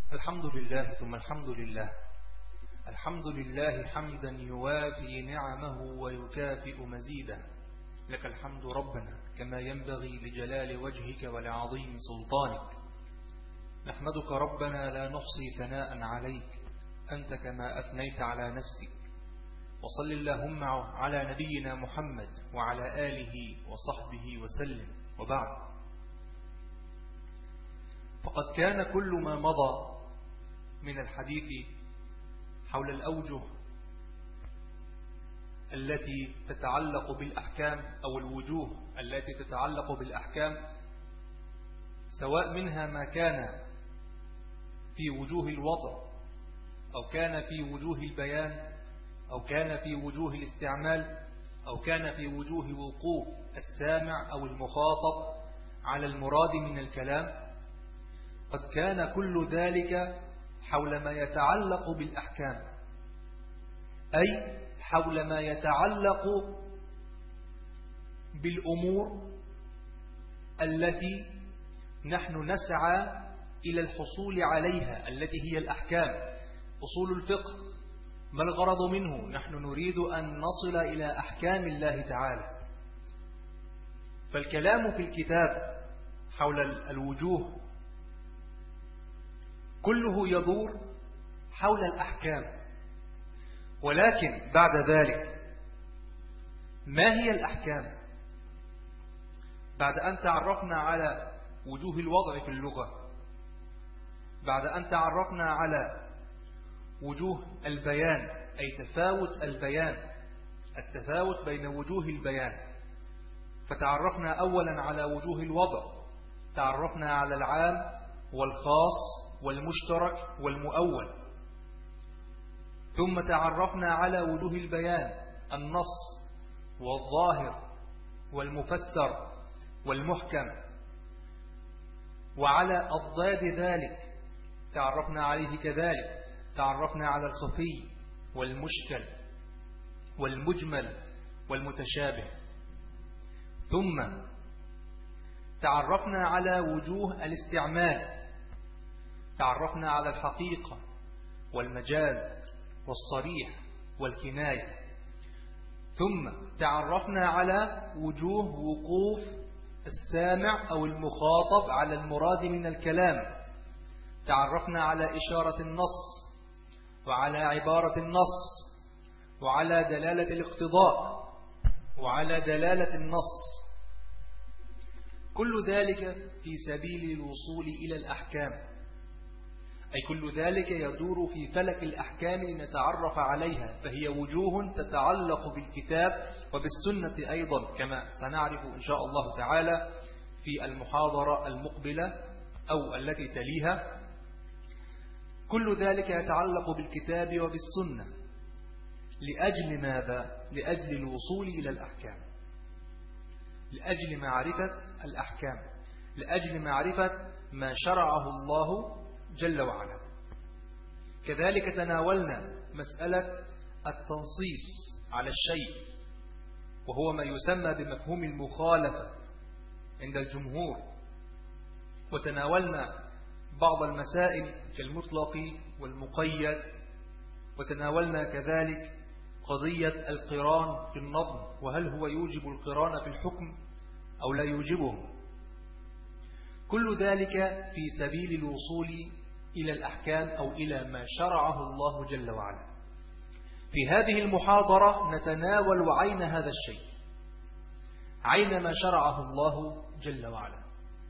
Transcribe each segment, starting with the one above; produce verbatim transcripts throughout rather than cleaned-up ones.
الحمد لله ثم الحمد لله الحمد لله حمدا يوافي نعمه ويكافئ مزيده. لك الحمد ربنا كما ينبغي لجلال وجهك ولعظيم سلطانك. نحمدك ربنا لا نحصي ثناء عليك أنت كما أثنيت على نفسك. وصل اللهم على نبينا محمد وعلى آله وصحبه وسلم. وبعد، فقد كان كل ما مضى من الحديث حول الأوجه التي تتعلق بالأحكام أو الوجوه التي تتعلق بالأحكام، سواء منها ما كان في وجوه الوضع أو كان في وجوه البيان أو كان في وجوه الاستعمال أو كان في وجوه وقوف السامع أو المخاطب على المراد من الكلام. قد كان كل ذلك حول ما يتعلق بالأحكام، أي حول ما يتعلق بالأمور التي نحن نسعى إلى الحصول عليها، التي هي الأحكام. أصول الفقه ما الغرض منه؟ نحن نريد أن نصل إلى أحكام الله تعالى. فالكلام في الكتاب حول الوجوه كله يدور حول الأحكام، ولكن بعد ذلك ما هي الأحكام؟ بعد أن تعرفنا على وجوه الوضع في اللغة، بعد أن تعرفنا على وجوه البيان أي تفاوت البيان، التفاوت بين وجوه البيان، فتعرفنا أولا على وجوه الوضع، تعرفنا على العام والخاص والمشترك والمؤول، ثم تعرفنا على وجوه البيان، النص والظاهر والمفسر والمحكم، وعلى أضداد ذلك تعرفنا عليه كذلك، تعرفنا على الخفي والمشكل والمجمل والمتشابه، ثم تعرفنا على وجوه الاستعمال، تعرفنا على الحقيقة والمجاز والصريح والكناية، ثم تعرفنا على وجوه وقوف السامع أو المخاطب على المراد من الكلام، تعرفنا على إشارة النص وعلى عبارة النص وعلى دلالة الاقتضاء وعلى دلالة النص. كل ذلك في سبيل الوصول إلى الأحكام، أي كل ذلك يدور في فلك الأحكام لنتعرف عليها، فهي وجوه تتعلق بالكتاب وبالسنة أيضا، كما سنعرف إن شاء الله تعالى في المحاضرة المقبلة أو التي تليها. كل ذلك يتعلق بالكتاب وبالسنة. لأجل ماذا؟ لأجل الوصول إلى الأحكام، لأجل معرفة الأحكام، لأجل معرفة ما شرعه الله جل وعلا. كذلك تناولنا مسألة التنصيص على الشيء، وهو ما يسمى بمفهوم المخالفة عند الجمهور، وتناولنا بعض المسائل كالمطلق والمقيد، وتناولنا كذلك قضية القران في النظم، وهل هو يوجب القران في الحكم أو لا يوجبه. كل ذلك في سبيل الوصول إلى الأحكام أو إلى ما شرعه الله جل وعلا. في هذه المحاضرة نتناول عين هذا الشيء، عين ما شرعه الله جل وعلا،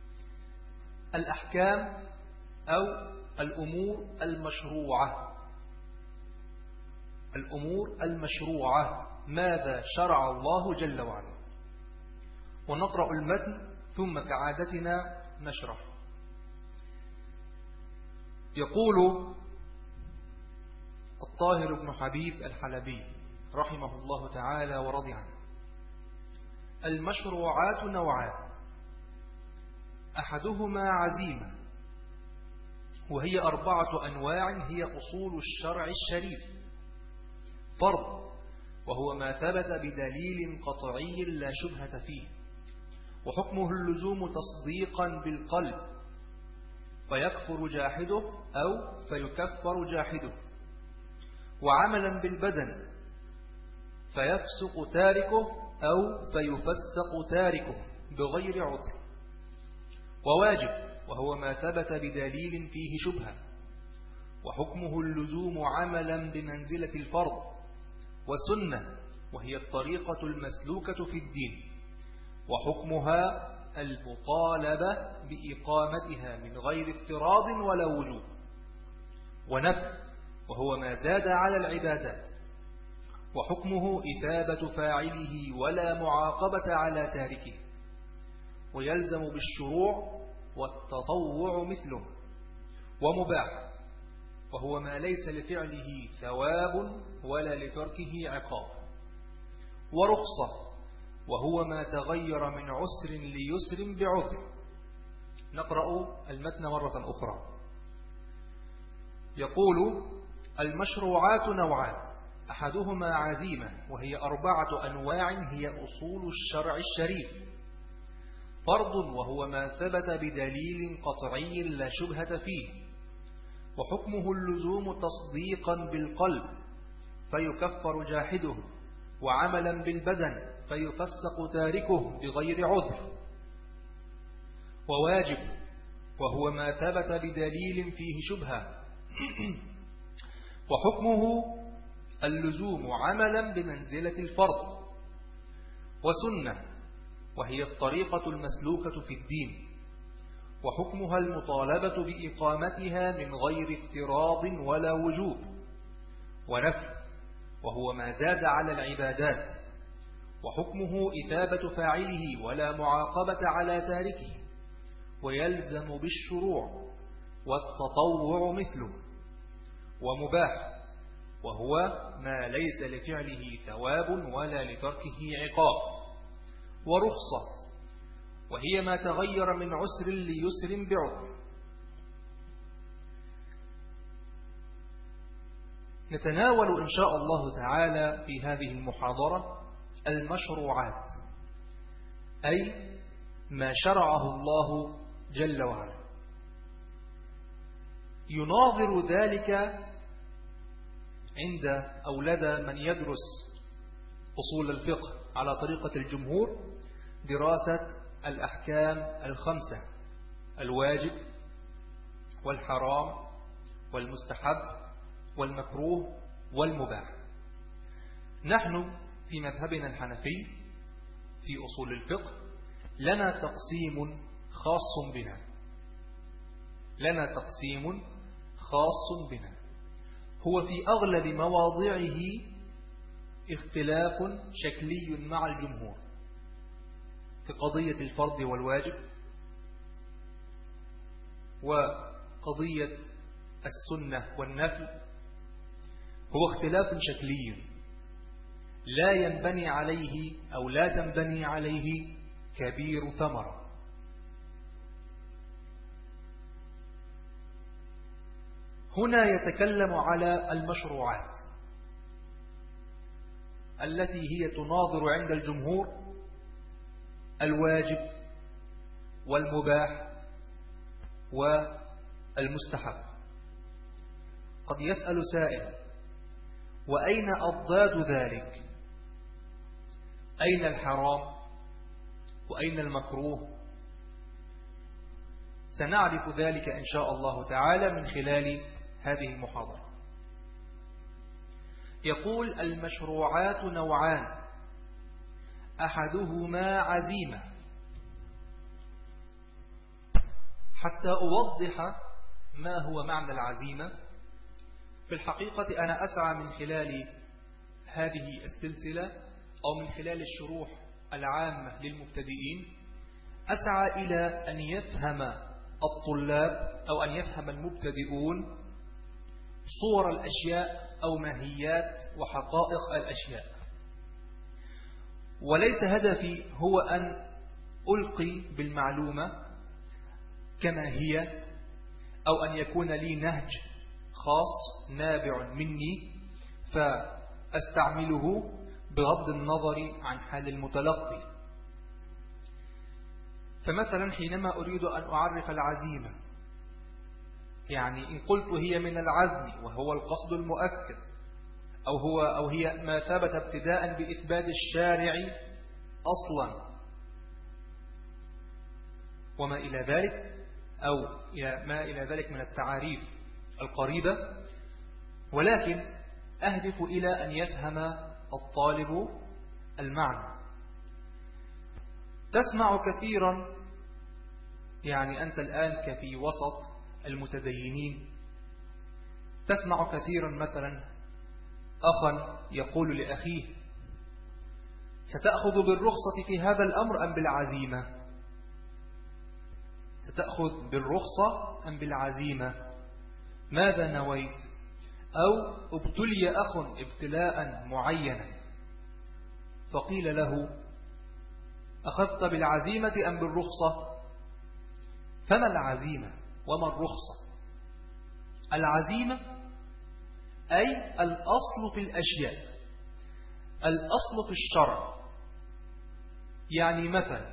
الأحكام أو الأمور المشروعة. الأمور المشروعة، ماذا شرع الله جل وعلا؟ ونقرأ المتن ثم كعادتنا نشرح. يقول الطاهر بن حبيب الحلبي رحمه الله تعالى ورضي عنه: المشروعات نوعان، أحدهما عزيمة، وهي أربعة أنواع، هي أصول الشرع الشريف. فرض، وهو ما ثبت بدليل قطعي لا شبهة فيه، وحكمه اللزوم تصديقا بالقلب، فيكفر جاحده أو فيكفر جاحده، وعملا بالبدن فيفسق تاركه أو فيفسق تاركه بغير عذر، وواجب وهو ما ثبت بدليل فيه شبهة، وحكمه اللزوم عملا بمنزلة الفرض، وسنة وهي الطريقة المسلوكة في الدين، وحكمها المطالبة بإقامتها من غير افتراض ولا وجوب، ونفل وهو ما زاد على العبادات، وحكمه إثابة فاعله ولا معاقبة على تاركه، ويلزم بالشروع والتطوع مثله، ومباح وهو ما ليس لفعله ثواب ولا لتركه عقاب، ورخصة وهو ما تغير من عسر ليسر بعذر. نقرأ المتن مرة أخرى. يقول: المشروعات نوعان، أحدهما عزيمة وهي أربعة أنواع هي أصول الشرع الشريف: فرض وهو ما ثبت بدليل قطعي لا شبهة فيه، وحكمه اللزوم تصديقا بالقلب فيكفر جاحده، وعملا بالبدن فيفسق تاركه بغير عذر، وواجب وهو ما ثبت بدليل فيه شبهة وحكمه اللزوم عملا بمنزلة الفرض، وسنة وهي الطريقة المسلوكة في الدين، وحكمها المطالبة بإقامتها من غير افتراض ولا وجوب، ونفل وهو ما زاد على العبادات، وحكمه إثابة فاعله ولا معاقبة على تاركه، ويلزم بالشروع والتطوع مثله، ومباح وهو ما ليس لفعله ثواب ولا لتركه عقاب، ورخصة وهي ما تغير من عسر ليسر بعذر. نتناول إن شاء الله تعالى في هذه المحاضرة المشروعات، أي ما شرعه الله جل وعلا. يناظر ذلك عند أو لدى من يدرس أصول الفقه على طريقة الجمهور دراسة الأحكام الخمسة: الواجب والحرام والمستحب والمكروه والمباح. نحن في مذهبنا الحنفي في أصول الفقه لنا تقسيم خاص بنا لنا تقسيم خاص بنا هو في أغلب مواضعه اختلاف شكلي مع الجمهور في قضية الفرض والواجب، وقضية السنة والنفل، هو اختلاف شكلي لا ينبني عليه أو لا تنبني عليه كبير ثمرة. هنا يتكلم على المشروعات التي هي تناظر عند الجمهور الواجب والمباح والمستحب. قد يسأل سائل: وأين أضداد ذلك؟ أين الحرام وأين المكروه؟ سنعرف ذلك إن شاء الله تعالى من خلال هذه المحاضرة. يقول: المشروعات نوعان، أحدهما عزيمة. حتى أوضح ما هو معنى العزيمة، في الحقيقة أنا أسعى من خلال هذه السلسلة أو من خلال الشروح العامة للمبتدئين أسعى إلى أن يفهم الطلاب أو أن يفهم المبتدئون صور الأشياء أو ماهيات وحقائق الأشياء، وليس هدفي هو أن ألقي بالمعلومة كما هي أو أن يكون لي نهج خاص نابع مني فأستعمله بغض النظر عن حال المتلقي. فمثلا حينما أريد أن أعرف العزيمة يعني إن قلت هي من العزم وهو القصد المؤكد، أو, هو أو هي ما ثبت ابتداء بإثبات الشارع أصلا وما إلى ذلك، أو ما إلى ذلك من التعاريف القريبة، ولكن أهدف إلى أن يفهم الطالب المعنى. تسمع كثيرا، يعني أنت الآن كفي وسط المتدينين، تسمع كثيرا مثلا أخا يقول لأخيه: ستأخذ بالرخصة في هذا الأمر أم بالعزيمة؟ ستأخذ بالرخصة أم بالعزيمة؟ ماذا نويت؟ أو ابتلي أخ ابتلاء معينا فقيل له: أخذت بالعزيمة أم بالرخصة؟ فما العزيمة وما الرخصة؟ العزيمة أي الأصل في الأشياء، الأصل في الشرع. يعني مثلا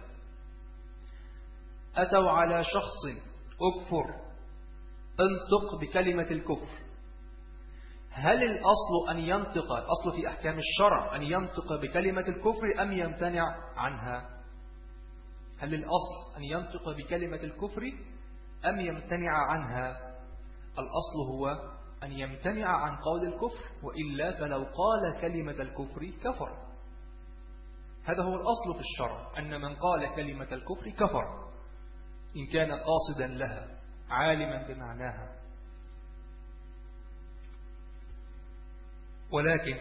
أتوا على شخص أكفر، انطق بكلمة الكفر، هل الأصل أن ينطق، الأصل في أحكام الشرع أن ينطق بكلمة الكفر أم يمتنع عنها؟ هل الأصل أن ينطق بكلمة الكفر أم يمتنع عنها؟ الأصل هو أن يمتنع عن قول الكفر، وإلا فلو قال كلمة الكفر كفر. هذا هو الأصل في الشرع، أن من قال كلمة الكفر كفر إن كان قاصدا لها عالما بمعناها. ولكن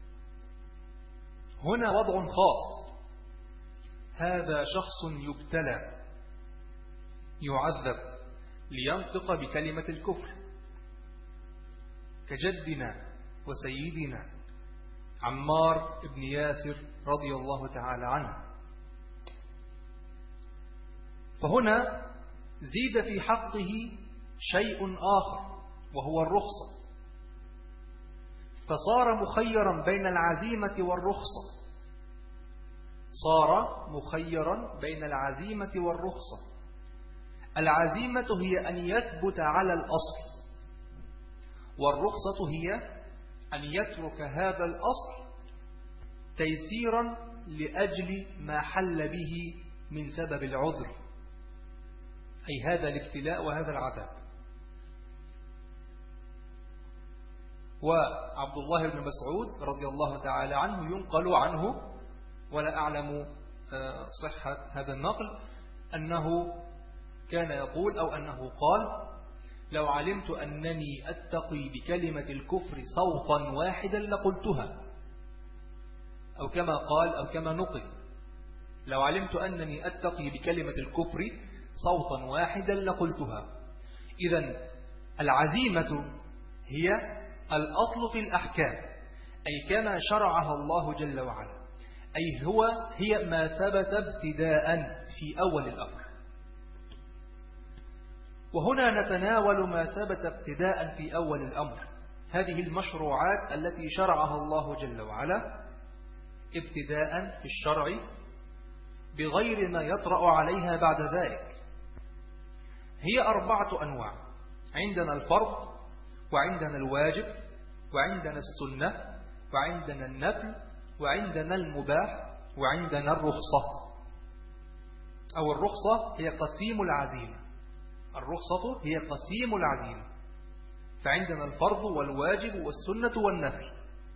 هنا وضع خاص، هذا شخص يبتلى يعذب لينطق بكلمة الكفر، كجدنا وسيدنا عمار بن ياسر رضي الله تعالى عنه. فهنا زيد في حقه شيء آخر وهو الرخصة، فصار مخيرا بين العزيمة والرخصة، صار مخيرا بين العزيمة والرخصة. العزيمة هي أن يثبت على الأصل، والرخصة هي أن يترك هذا الأصل تيسيرا لأجل ما حل به من سبب العذر، أي هذا الابتلاء وهذا العذاب. وعبد الله بن مسعود رضي الله تعالى عنه ينقل عنه، ولا أعلم صحة هذا النقل، أنه كان يقول أو أنه قال: لو علمت أنني أتقي بكلمة الكفر صوتا واحدا لقلتها، أو كما قال أو كما نقل: لو علمت أنني أتقي بكلمة الكفر صوتا واحدا لقلتها. إذن العزيمة هي الأصل في الأحكام، أي كما شرعها الله جل وعلا، أي هو هي ما ثبت ابتداء في أول الأمر. وهنا نتناول ما ثبت ابتداء في أول الأمر، هذه المشروعات التي شرعها الله جل وعلا ابتداء في الشرع بغير ما يطرأ عليها بعد ذلك. هي أربعة أنواع: عندنا الفرض، وعندنا الواجب، وعندنا السنة، وعندنا النفل، وعندنا المباح، وعندنا الرخصة. أو الرخصة هي قسيم العزيمة، الرخصة هي قسيم العزيمة. فعندنا الفرض والواجب والسنة والنفل.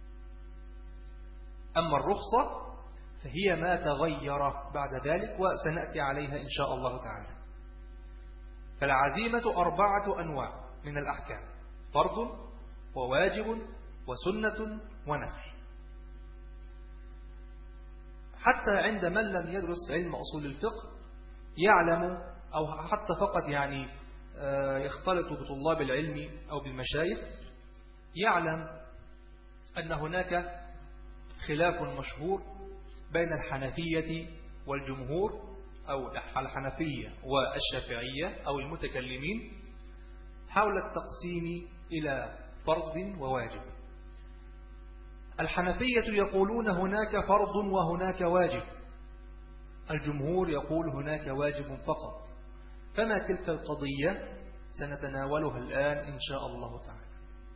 أما الرخصة فهي ما تغير بعد ذلك وسنأتي عليها إن شاء الله تعالى. فالعزيمة أربعة أنواع من الأحكام: فرض وواجب وسنة ونفل. حتى عند من لم يدرس علم أصول الفقه يعلم، أو حتى فقط يعني يختلط بطلاب العلم أو بالمشايخ، يعلم أن هناك خلاف مشهور بين الحنفية والجمهور، أو الحنفية والشافعية أو المتكلمين، حول التقسيم إلى فرض وواجب. الحنفية يقولون هناك فرض وهناك واجب، الجمهور يقول هناك واجب فقط. فما تلك القضية؟ سنتناولها الآن إن شاء الله تعالى.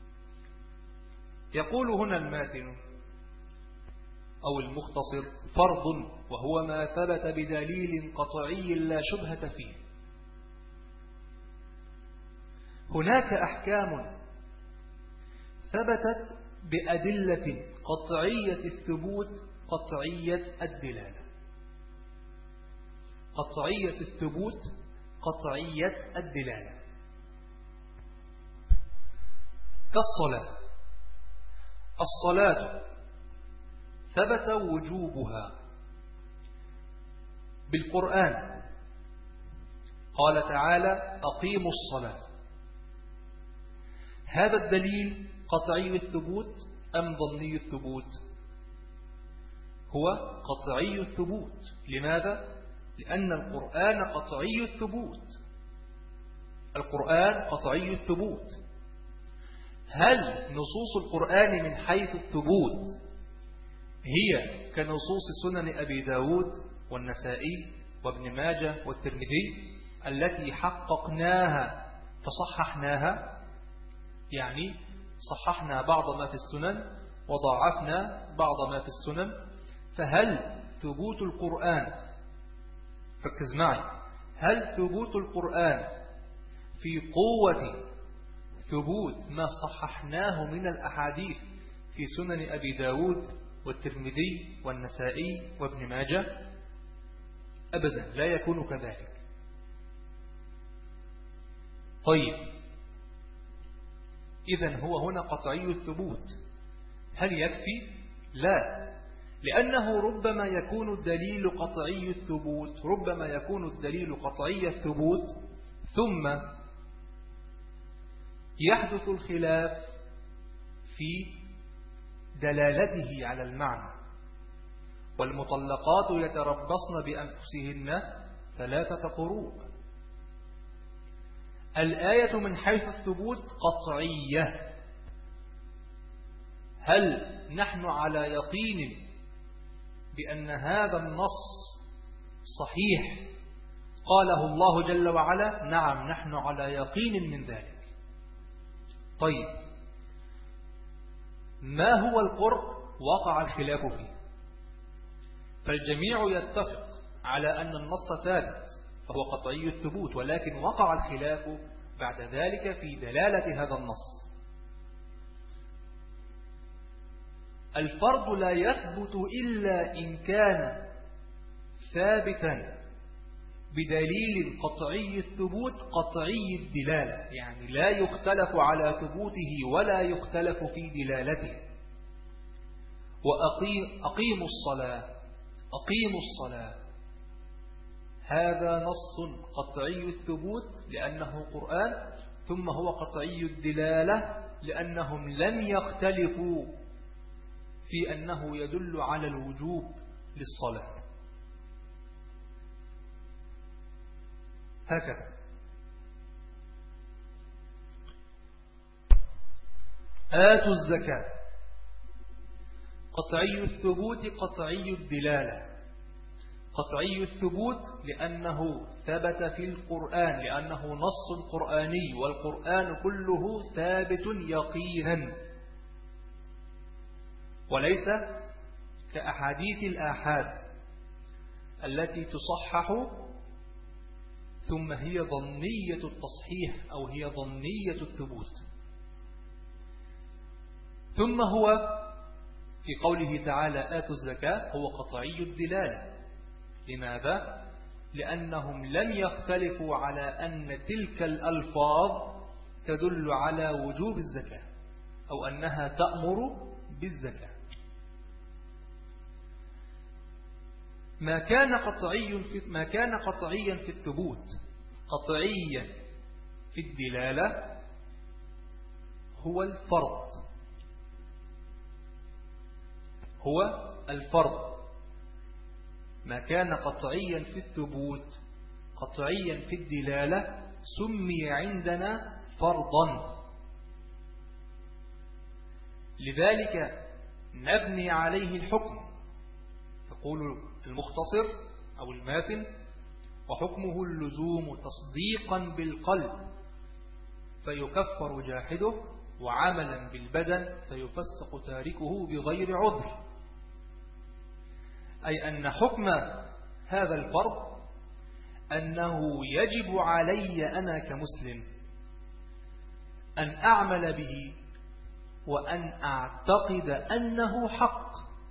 يقول هنا الماتن أو المختصر: فرض وهو ما ثبت بدليل قطعي لا شبهة فيه. هناك أحكام ثبتت بأدلة قطعية الثبوت قطعية الدلالة. قطعية الثبوت قطعية الدلالة كالصلاة. الصلاة ثبت وجوبها بالقرآن، قال تعالى: أقيموا الصلاة. هذا الدليل قطعي الثبوت أم ظني الثبوت؟ هو قطعي الثبوت. لماذا؟ لأن القرآن قطعي الثبوت. القرآن قطعي الثبوت. هل نصوص القرآن من حيث الثبوت هي كنصوص سنن أبي داود والنسائي وابن ماجه والترمذي التي حققناها فصححناها؟ يعني صححنا بعض ما في السنن وضاعفنا بعض ما في السنن. فهل ثبوت القرآن، ركز معي، هل ثبوت القرآن في قوة ثبوت ما صححناه من الأحاديث في سنن أبي داود والترمذي والنسائي وابن ماجه؟ أبدا لا يكون كذلك. طيب، إذن هو هنا قطعي الثبوت. هل يكفي؟ لا، لأنه ربما يكون الدليل قطعي الثبوت، ربما يكون الدليل قطعي الثبوت ثم يحدث الخلاف في دلالته على المعنى. والمطلقات يتربصن بأنفسهن ثلاثة قروء. الآية من حيث الثبوت قطعية. هل نحن على يقين بأن هذا النص صحيح قاله الله جل وعلا؟ نعم، نحن على يقين من ذلك. طيب، ما هو القرء؟ وقع الخلاف فيه. فالجميع يتفق على أن النص ثابت فهو قطعي الثبوت، ولكن وقع الخلاف بعد ذلك في دلالة هذا النص. الفرض لا يثبت إلا إن كان ثابتا بدليل قطعي الثبوت قطعي الدلالة، يعني لا يختلف على ثبوته ولا يختلف في دلالته. وأقيموا الصلاة، أقيموا الصلاة، هذا نص قطعي الثبوت لأنه قرآن، ثم هو قطعي الدلالة لأنهم لم يختلفوا في أنه يدل على الوجوب للصلاة. هكذا. آتوا الزكاة، قطعي الثبوت قطعي الدلالة. قطعي الثبوت لأنه ثبت في القرآن، لأنه نص قرآني، والقرآن كله ثابت يقينا، وليس كأحاديث الآحاد التي تصحح ثم هي ظنية التصحيح أو هي ظنية الثبوت. ثم هو في قوله تعالى آتوا الزكاة هو قطعي الدلالة. لماذا؟ لأنهم لم يختلفوا على أن تلك الألفاظ تدل على وجوب الزكاة أو أنها تأمر بالزكاة. ما كان قطعي في ما كان قطعيا في الثبوت قطعيا في الدلالة هو الفرض، هو الفرض. ما كان قطعيا في الثبوت قطعيا في الدلالة سمي عندنا فرضا. لذلك نبني عليه الحكم. تقول المختصر أو الماتن: وحكمه اللزوم تصديقا بالقلب فيكفر جاحده، وعملا بالبدن فيفسق تاركه بغير عذر. أي أن حكم هذا الفرض أنه يجب علي أنا كمسلم أن أعمل به وأن أعتقد أنه حق،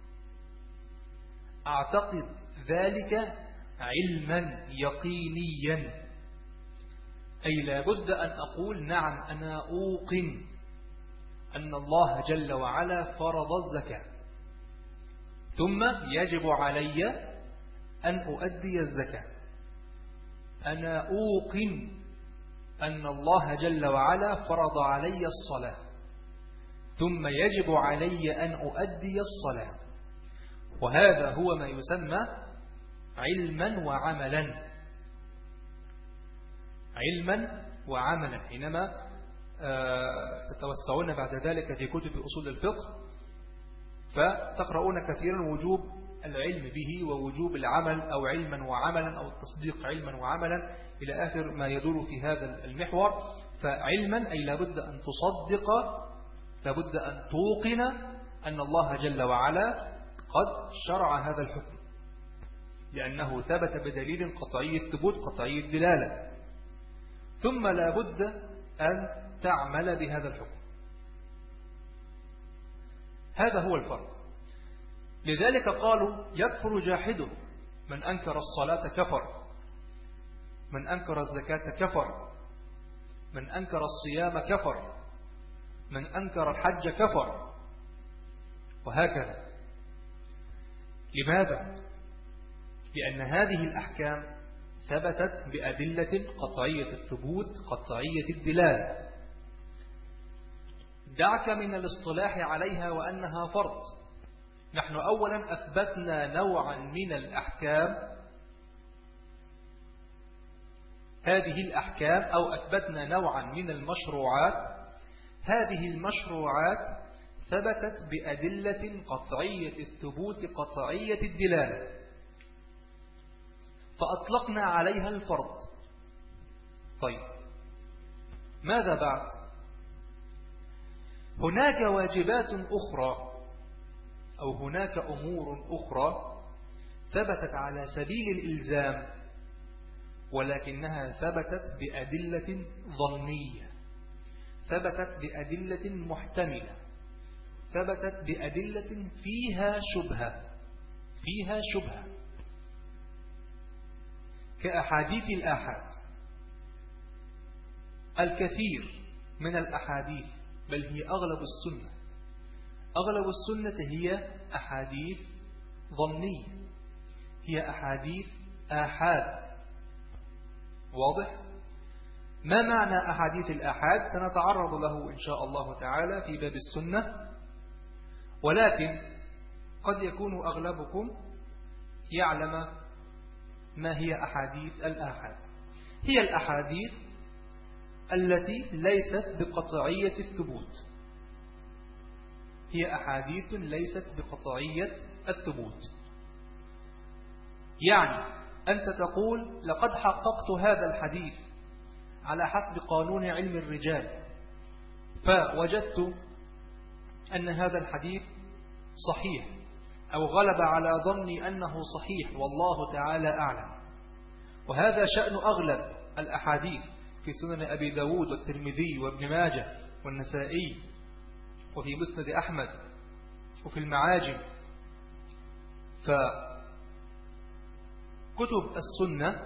أعتقد ذلك علما يقينيا. أي لا بد أن أقول نعم أنا أوقن أن الله جل وعلا فرض الزكاة، ثم يجب علي أن أؤدي الزكاة. أنا أوقن أن الله جل وعلا فرض علي الصلاة، ثم يجب علي أن أؤدي الصلاة. وهذا هو ما يسمى علما وعملا، علما وعملا. حينما تتوسعون بعد ذلك في كتب أصول الفقه فتقرؤون كثيرا وجوب العلم به ووجوب العمل، أو علما وعملا، أو التصديق علما وعملا، إلى آخر ما يدور في هذا المحور. فعلما أي لابد أن تصدق، لابد أن توقن أن الله جل وعلا قد شرع هذا الحكم، لأنه ثبت بدليل قطعي الثبوت قطعي الدلالة. ثم لابد أن تعمل بهذا الحكم. هذا هو الفرض. لذلك قالوا يكفر جاحده، من أنكر الصلاة كفر، من أنكر الزكاة كفر، من أنكر الصيام كفر، من أنكر الحج كفر، وهكذا. لماذا؟ لأن هذه الأحكام ثبتت بأدلة قطعية الثبوت قطعية الدلالة. دعك من الاصطلاح عليها وأنها فرض. نحن أولا أثبتنا نوعا من الأحكام، هذه الأحكام، أو أثبتنا نوعا من المشروعات. هذه المشروعات ثبتت بأدلة قطعية الثبوت قطعية الدلالة، فأطلقنا عليها الفرض. طيب ماذا بعد؟ هناك واجبات أخرى، أو هناك أمور أخرى ثبتت على سبيل الإلزام، ولكنها ثبتت بأدلة ظنية، ثبتت بأدلة محتملة، ثبتت بأدلة فيها شبهة، فيها شبهة كأحاديث الآحاد. الكثير من الأحاديث، بل هي أغلب السنة، أغلب السنة هي أحاديث ظنية، هي أحاديث آحاد. واضح؟ ما معنى أحاديث الآحاد؟ سنتعرض له إن شاء الله تعالى في باب السنة، ولكن قد يكون أغلبكم يعلم ما هي أحاديث الآحاد. هي الأحاديث التي ليست بقطعية الثبوت، هي أحاديث ليست بقطعية الثبوت. يعني أنت تقول لقد حققت هذا الحديث على حسب قانون علم الرجال، فوجدت أن هذا الحديث صحيح، أو غلب على ظني أنه صحيح، والله تعالى أعلم. وهذا شأن أغلب الأحاديث في سنن أبي داود والترمذي وابن ماجه والنسائي، وفي مسند أحمد، وفي المعاجم. فكتب السنة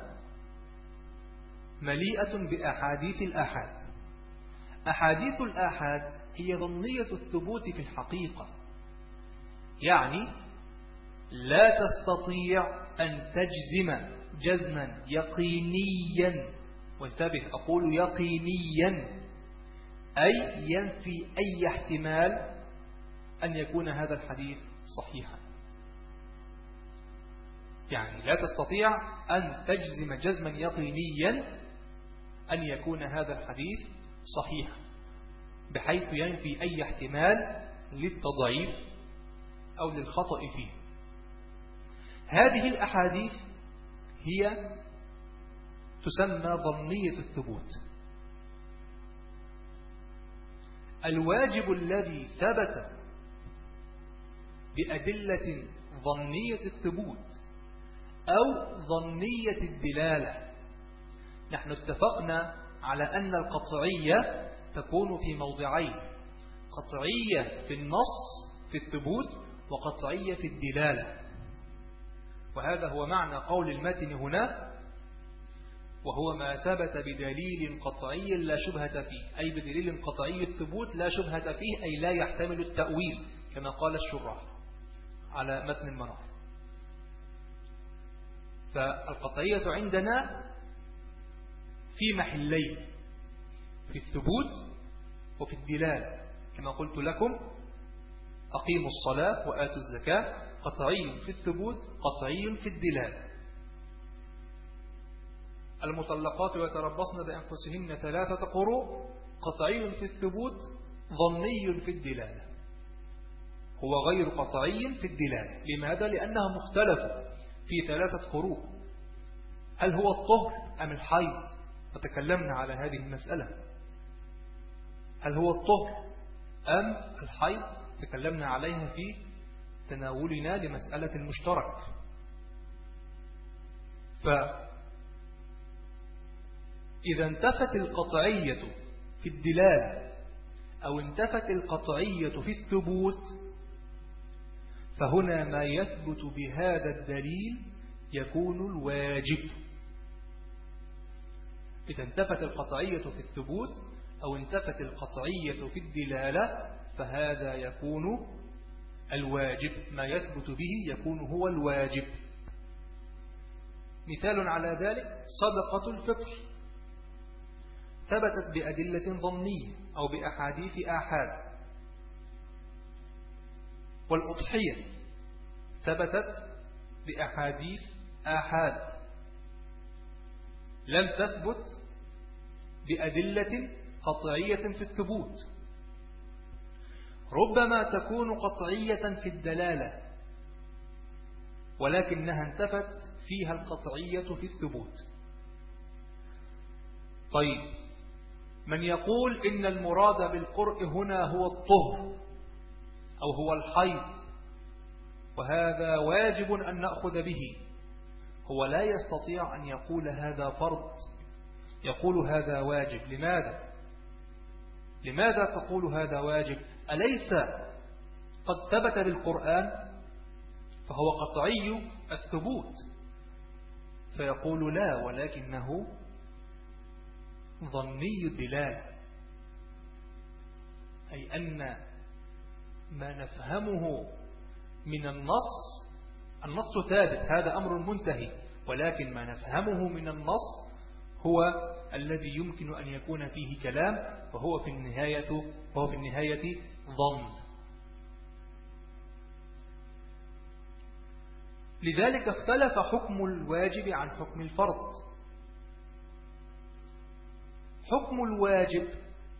مليئة بأحاديث الآحاد. أحاديث الآحاد هي ظنية الثبوت في الحقيقة، يعني لا تستطيع أن تجزم جزما يقينيا، وانتبه أقول يقينيا، أي ينفي أي احتمال أن يكون هذا الحديث صحيحا. يعني لا تستطيع أن تجزم جزما يقينيا أن يكون هذا الحديث صحيحا، بحيث ينفي أي احتمال للتضعيف أو للخطأ فيه. هذه الأحاديث هي تسمى ظنية الثبوت. الواجب الذي ثبت بأدلة ظنية الثبوت أو ظنية الدلالة. نحن اتفقنا على أن القطعية تكون في موضعين: قطعية في النص في الثبوت وقطعية في الدلالة. وهذا هو معنى قول المتن هنا: وهو ما ثبت بدليل قطعي لا شبهة فيه، أي بدليل قطعي الثبوت لا شبهة فيه، أي لا يحتمل التأويل كما قال الشراح على متن المنار. فالقطعية عندنا في محلين: في الثبوت وفي الدلالة. كما قلت لكم: أقيموا الصلاة وآتوا الزكاة، قطعي في الثبوت قطعي في الدلالة. المطلقات يتربصن بأنفسهن ثلاثة قروء، قطعي في الثبوت ظني في الدلالة. هو غير قطعي في الدلالة. لماذا؟ لأنها مختلفة في ثلاثة قروء: هل هو الطهر أم الحيض؟ وتكلمنا على هذه المسألة. هل هو الطهر أم الحيض؟ تكلمنا عليها في تناولنا لمسألة المشترك. فإذا انتفت القطعية في الدلالة أو انتفت القطعية في الثبوت، فهنا ما يثبت بهذا الدليل يكون الواجب. إذا انتفت القطعية في الثبوت أو انتفت القطعية في الدلالة فهذا يكون الواجب، ما يثبت به يكون هو الواجب. مثال على ذلك: صدقة الفطر ثبتت بأدلة ظنية أو بأحاديث آحاد، والأضحية ثبتت بأحاديث آحاد لم تثبت بأدلة قطعية في الثبوت. ربما تكون قطعية في الدلالة ولكنها انتفت فيها القطعية في الثبوت. طيب، من يقول إن المراد بالقرء هنا هو الطهر أو هو الحيض وهذا واجب أن نأخذ به، هو لا يستطيع أن يقول هذا فرض، يقول هذا واجب. لماذا؟ لماذا تقول هذا واجب؟ أليس قد ثبت بالقرآن؟ فهو قطعي الثبوت. فيقول: لا، ولكنه ظني الدلالة، أي أن ما نفهمه من النص، النص ثابت، هذا أمر منتهي، ولكن ما نفهمه من النص هو الذي يمكن أن يكون فيه كلام، وهو في النهاية وهو في النهاية ظن. لذلك اختلف حكم الواجب عن حكم الفرض. حكم الواجب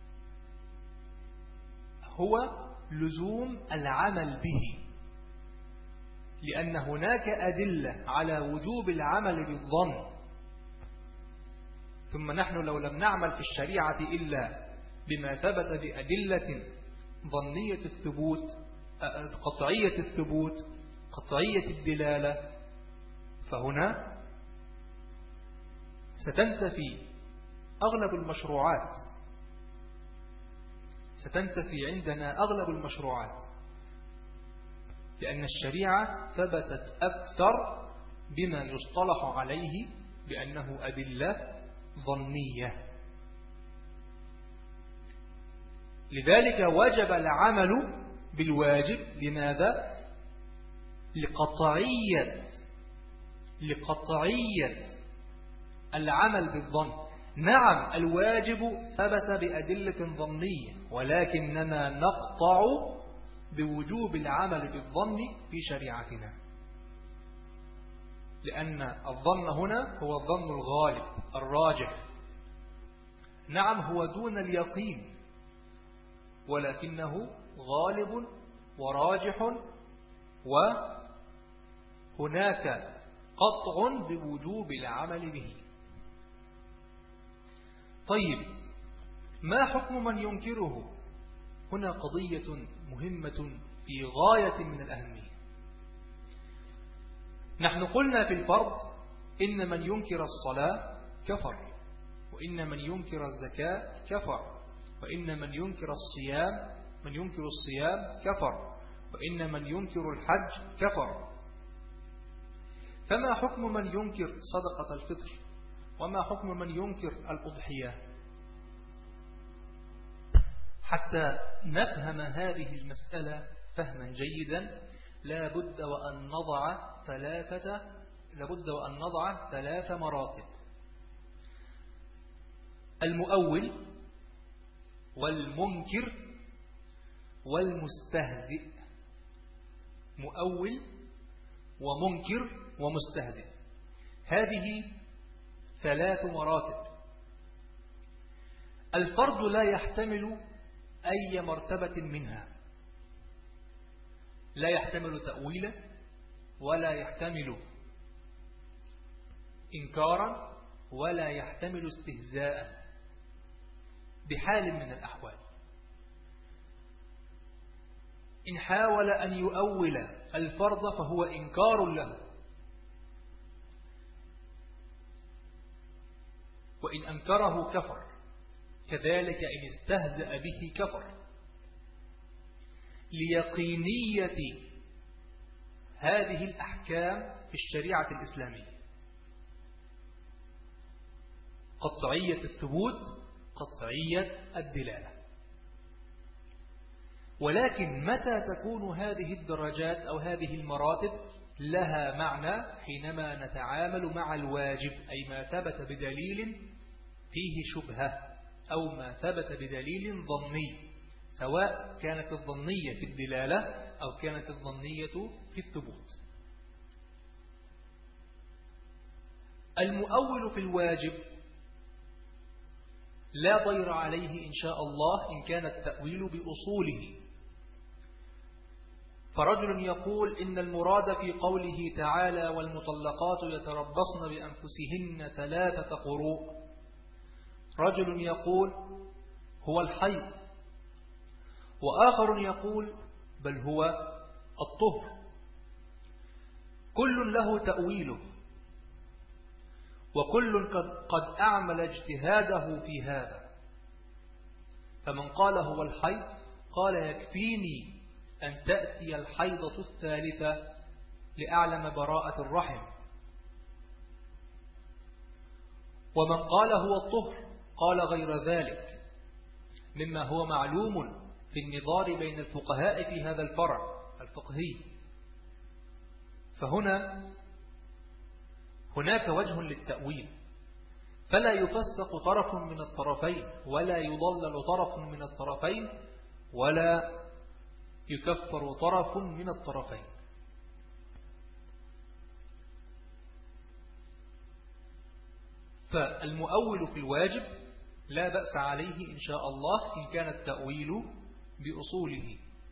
هو لزوم العمل به، لأن هناك أدلة على وجوب العمل بالظن، ثم نحن لو لم نعمل في الشريعة إلا بما ثبت بأدلة ظنية الثبوت قطعية الثبوت قطعية الدلالة، فهنا ستنتفي أغلب المشروعات، ستنتفي عندنا أغلب المشروعات، لأن الشريعة ثبتت أكثر بما يصطلح عليه بأنه أدلة ظنية. لذلك وجب العمل بالواجب. لماذا؟ لقطعية لقطعية العمل بالظن. نعم، الواجب ثبت بأدلة ظنية، ولكننا نقطع بوجوب العمل بالظن في شريعتنا، لأن الظن هنا هو الظن الغالب الراجح. نعم، هو دون اليقين، ولكنه غالب وراجح، وهناك قطع بوجوب العمل به. طيب، ما حكم من ينكره؟ هنا قضية مهمة في غاية من الأهمية. نحن قلنا في الفرض إن من ينكر الصلاة كفر، وإن من ينكر الزكاة كفر، وإن من ينكر الصيام من ينكر الصيام كفر، وإن من ينكر الحج كفر. فما حكم من ينكر صدقة الفطر؟ وما حكم من ينكر الأضحية؟ حتى نفهم هذه المسألة فهما جيدا لا بد وأن نضع ثلاثة لابد وأن نضع ثلاث مراتب: المؤول والمنكر والمستهزئ. مؤول ومنكر ومستهزئ، هذه ثلاث مراتب. الفرد لا يحتمل أي مرتبة منها، لا يحتمل تأويلا ولا يحتمل إنكارا ولا يحتمل استهزاء بحال من الأحوال. إن حاول أن يؤول الفرض فهو إنكار له، وإن أنكره كفر، كذلك إن استهزأ به كفر، ليقينية هذه الأحكام في الشريعة الإسلامية: قطعية الثبوت، قطعية الدلالة. ولكن متى تكون هذه الدرجات أو هذه المراتب لها معنى؟ حينما نتعامل مع الواجب، أي ما ثبت بدليل فيه شبهة أو ما ثبت بدليل ظني، سواء كانت الظنية في الدلالة أو كانت الظنية في الثبوت. المؤول في الواجب لا ضير عليه إن شاء الله إن كان التأويل بأصوله. فرجل يقول إن المراد في قوله تعالى والمطلقات يتربصن بأنفسهن ثلاثة قروء، رجل يقول هو الحيض، وآخر يقول بل هو الطهر. كل له تأويله، وكل قد أعمل اجتهاده في هذا. فمن قال هو الحيض قال يكفيني أن تأتي الحيضة الثالثة لأعلم براءة الرحم. ومن قال هو الطهر قال غير ذلك مما هو معلوم في النظار بين الفقهاء في هذا الفرع الفقهي. فهنا هناك وجه للتأويل، فلا يفسق طرف من الطرفين ولا يضلل طرف من الطرفين ولا يكفر طرف من الطرفين. فالمؤول في الواجب لا بأس عليه إن شاء الله إن كان التأويل بأصوله.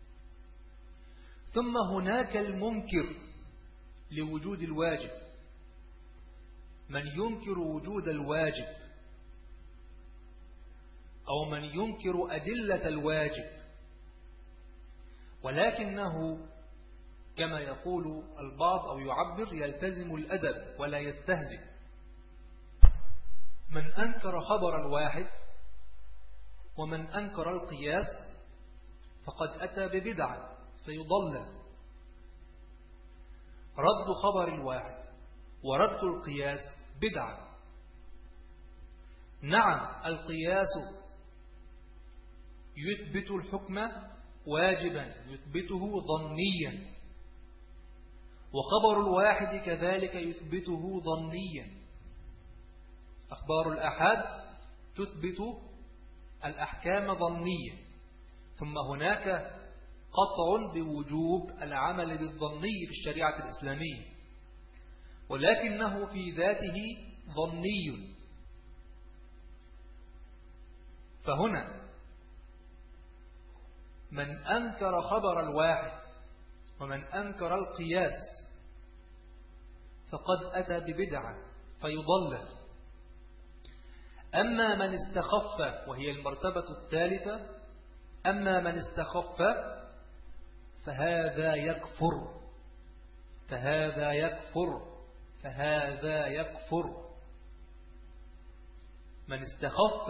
ثم هناك المنكر لوجود الواجب، من ينكر وجود الواجب أو من ينكر أدلة الواجب، ولكنه كما يقول البعض أو يعبر يلتزم الأدب ولا يستهزئ. من أنكر خبر الواحد ومن أنكر القياس فقد أتى ببدعة فيضلل. رد خبر الواحد ورد القياس بدعة. نعم القياس يثبت الحكم واجبا، يثبته ظنيا، وخبر الواحد كذلك يثبته ظنيا. أخبار الأحاد تثبت الأحكام ظنيا. ثم هناك قطع بوجوب العمل بالظني في الشريعة الإسلامية، ولكنه في ذاته ظني. فهنا من أنكر خبر الواحد ومن أنكر القياس فقد أتى ببدعة فيضلل. أما من استخف وهي المرتبة الثالثة أما من استخف فهذا يكفر فهذا يكفر فهذا يكفر من استخف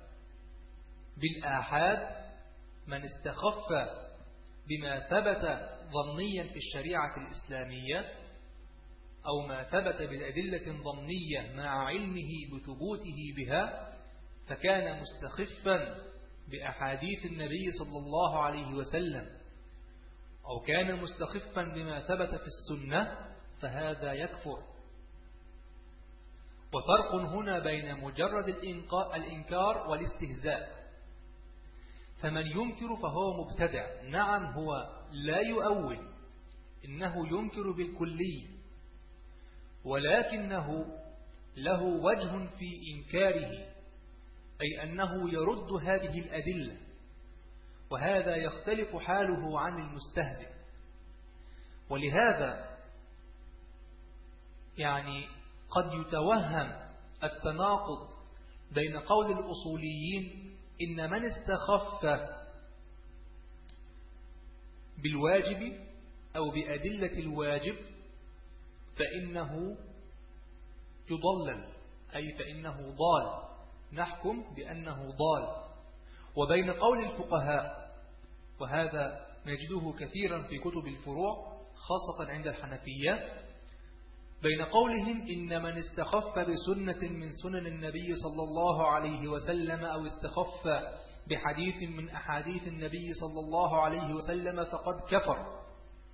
بالآحاد، من استخف بما ثبت ظنيا في الشريعة الإسلامية أو ما ثبت بأدلة ظنية مع علمه بثبوته بها، فكان مستخفا بأحاديث النبي صلى الله عليه وسلم أو كان مستخفا بما ثبت في السنة، فهذا يكفر. وفرق هنا بين مجرد الإنكار والاستهزاء. فمن ينكر فهو مبتدع، نعم هو لا يؤول، إنه ينكر بالكلي، ولكنه له وجه في إنكاره، أي أنه يرد هذه الأدلة، وهذا يختلف حاله عن المستهزئ. ولهذا يعني قد يتوهم التناقض بين قول الأصوليين إن من استخف بالواجب أو بأدلة الواجب فإنه يضلل، أي فإنه ضال، نحكم بأنه ضال. وبين قول الفقهاء، وهذا نجده كثيرا في كتب الفروع خاصة عند الحنفية، بين قولهم إن من استخف بسنة من سنن النبي صلى الله عليه وسلم أو استخف بحديث من أحاديث النبي صلى الله عليه وسلم فقد كفر.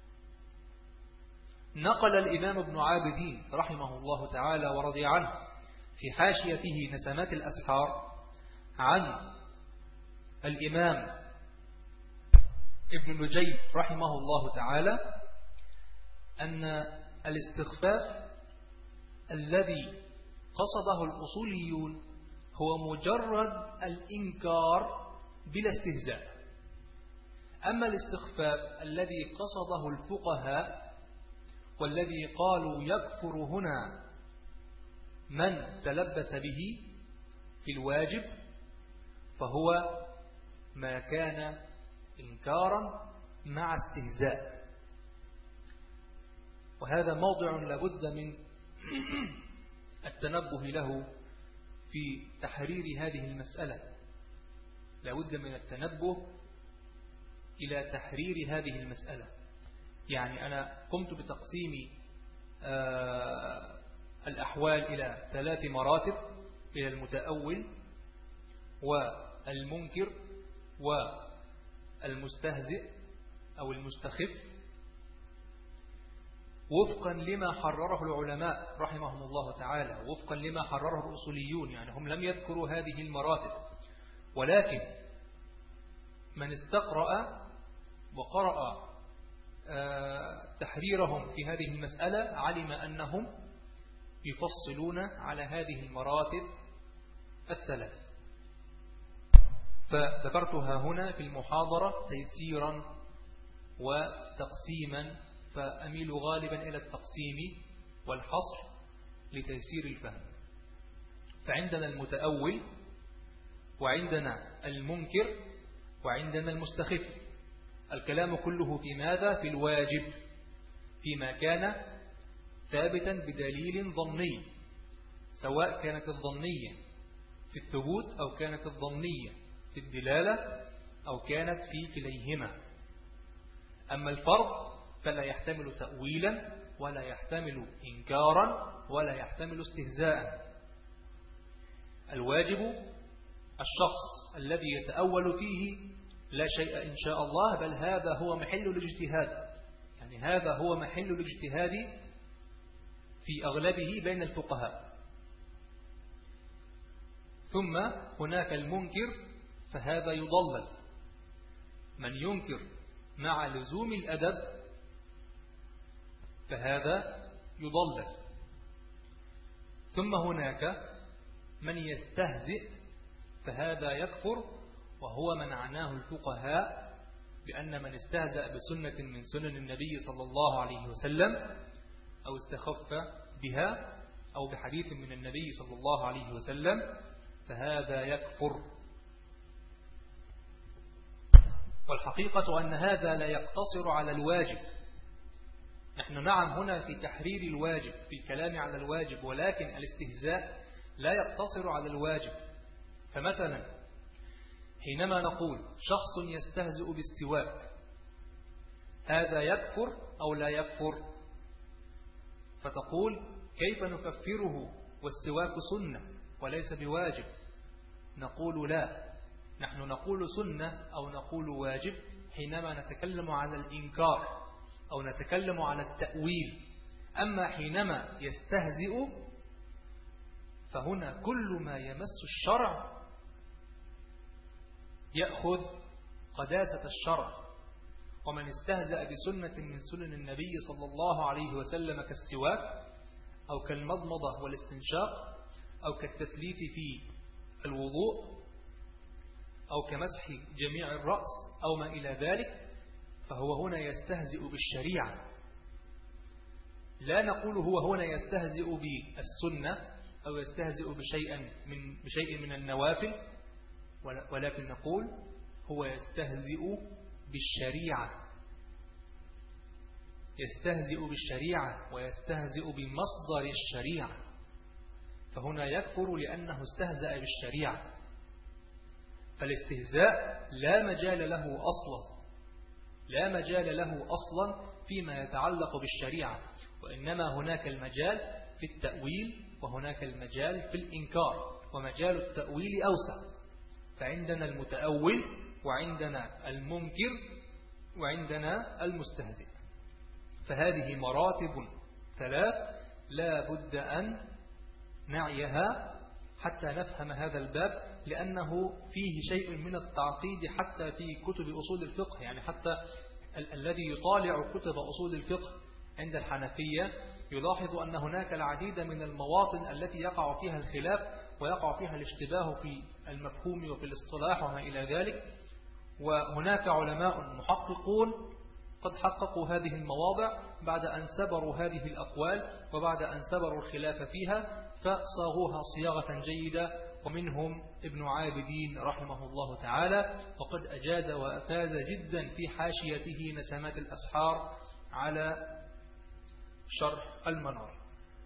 نقل الإمام ابن عابدين رحمه الله تعالى ورضي عنه في حاشيته نسمات الأسحار عن الإمام ابن نجيب رحمه الله تعالى أن الاستخفاف الذي قصده الأصوليون هو مجرد الإنكار بلا استهزاء. أما الاستخفاف الذي قصده الفقهاء والذي قالوا يكفر هنا من تلبس به في الواجب، فهو ما كان إنكارا مع استهزاء. وهذا موضع لابد من التنبه له في تحرير هذه المسألة، لابد من التنبه إلى تحرير هذه المسألة. يعني أنا قمت بتقسيم آه الأحوال إلى ثلاث مراتب، إلى المتأول والمنكر والمستهزئ أو المستخف، وفقا لما حرره العلماء رحمهم الله تعالى، وفقا لما حرره الأصوليون. يعني هم لم يذكروا هذه المراتب، ولكن من استقرأ وقرأ تحريرهم في هذه المسألة علم أنهم يفصلون على هذه المراتب الثلاث، فذكرتها هنا في المحاضرة تيسيرا وتقسيما، فأميل غالبا إلى التقسيم والحصر لتيسير الفهم. فعندنا المتأول، وعندنا المنكر، وعندنا المستخف. الكلام كله في ماذا؟ في الواجب، فيما كان ثابتا بدليل ظني، سواء كانت الظنية في الثبوت أو كانت الظنية في الدلالة أو كانت في كليهما. أما الفرض فلا يحتمل تأويلا ولا يحتمل إنكارا ولا يحتمل استهزاء. الواجب الشخص الذي يتأول فيه لا شيء إن شاء الله، بل هذا هو محل الاجتهاد، يعني هذا هو محل الاجتهاد في أغلبه بين الفقهاء. ثم هناك المنكر، فهذا يضلل، من ينكر مع لزوم الأدب فهذا يضلل. ثم هناك من يستهزئ فهذا يكفر، وهو من عناه الفقهاء بأن من استهزأ بسنة من سنن النبي صلى الله عليه وسلم أو استخف بها أو بحديث من النبي صلى الله عليه وسلم فهذا يكفر. والحقيقة أن هذا لا يقتصر على الواجب. نحن نعم هنا في تحرير الواجب، في الكلام على الواجب، ولكن الاستهزاء لا يقتصر على الواجب. فمثلا حينما نقول شخص يستهزئ بالسواك، هذا يكفر أو لا يكفر؟ فتقول كيف نكفره والسواك سنة وليس بواجب؟ نقول لا، نحن نقول سنة أو نقول واجب حينما نتكلم على الإنكار أو نتكلم على التأويل. أما حينما يستهزئ فهنا كل ما يمس الشرع يأخذ قداسة الشرع. ومن استهزأ بسنة من سنن النبي صلى الله عليه وسلم كالسواك أو كالمضمضة والاستنشاق أو كالتثليث في الوضوء أو كمسح جميع الرأس أو ما إلى ذلك، فهو هنا يستهزئ بالشريعة. لا نقول هو هنا يستهزئ بالسنة أو يستهزئ بشيء من, بشيء من النوافل، ولكن نقول هو يستهزئ بالشريعة، يستهزئ بالشريعة ويستهزئ بمصدر الشريعة، فهنا يكفر لأنه استهزأ بالشريعة. فالاستهزاء لا مجال له أصلا، لا مجال له أصلا فيما يتعلق بالشريعة، وإنما هناك المجال في التأويل وهناك المجال في الإنكار، ومجال التأويل أوسع. فعندنا المتأول وعندنا المنكر وعندنا المستهزئ. فهذه مراتب ثلاث لا بد أن نعيها حتى نفهم هذا الباب، لأنه فيه شيء من التعقيد حتى في كتب أصول الفقه. يعني حتى ال الذي يطالع كتب أصول الفقه عند الحنفية يلاحظ أن هناك العديد من المواطن التي يقع فيها الخلاف ويقع فيها الاشتباه في المفهوم وفي الاصطلاح وما إلى ذلك. وهناك علماء محققون قد حققوا هذه المواضع بعد أن سبروا هذه الأقوال وبعد أن سبروا الخلاف فيها فصاغوها صياغة جيدة، ومنهم ابن عابدين رحمه الله تعالى، وقد أجاد وأفاد جدا في حاشيته نسمات الأسحار على شرح المنار.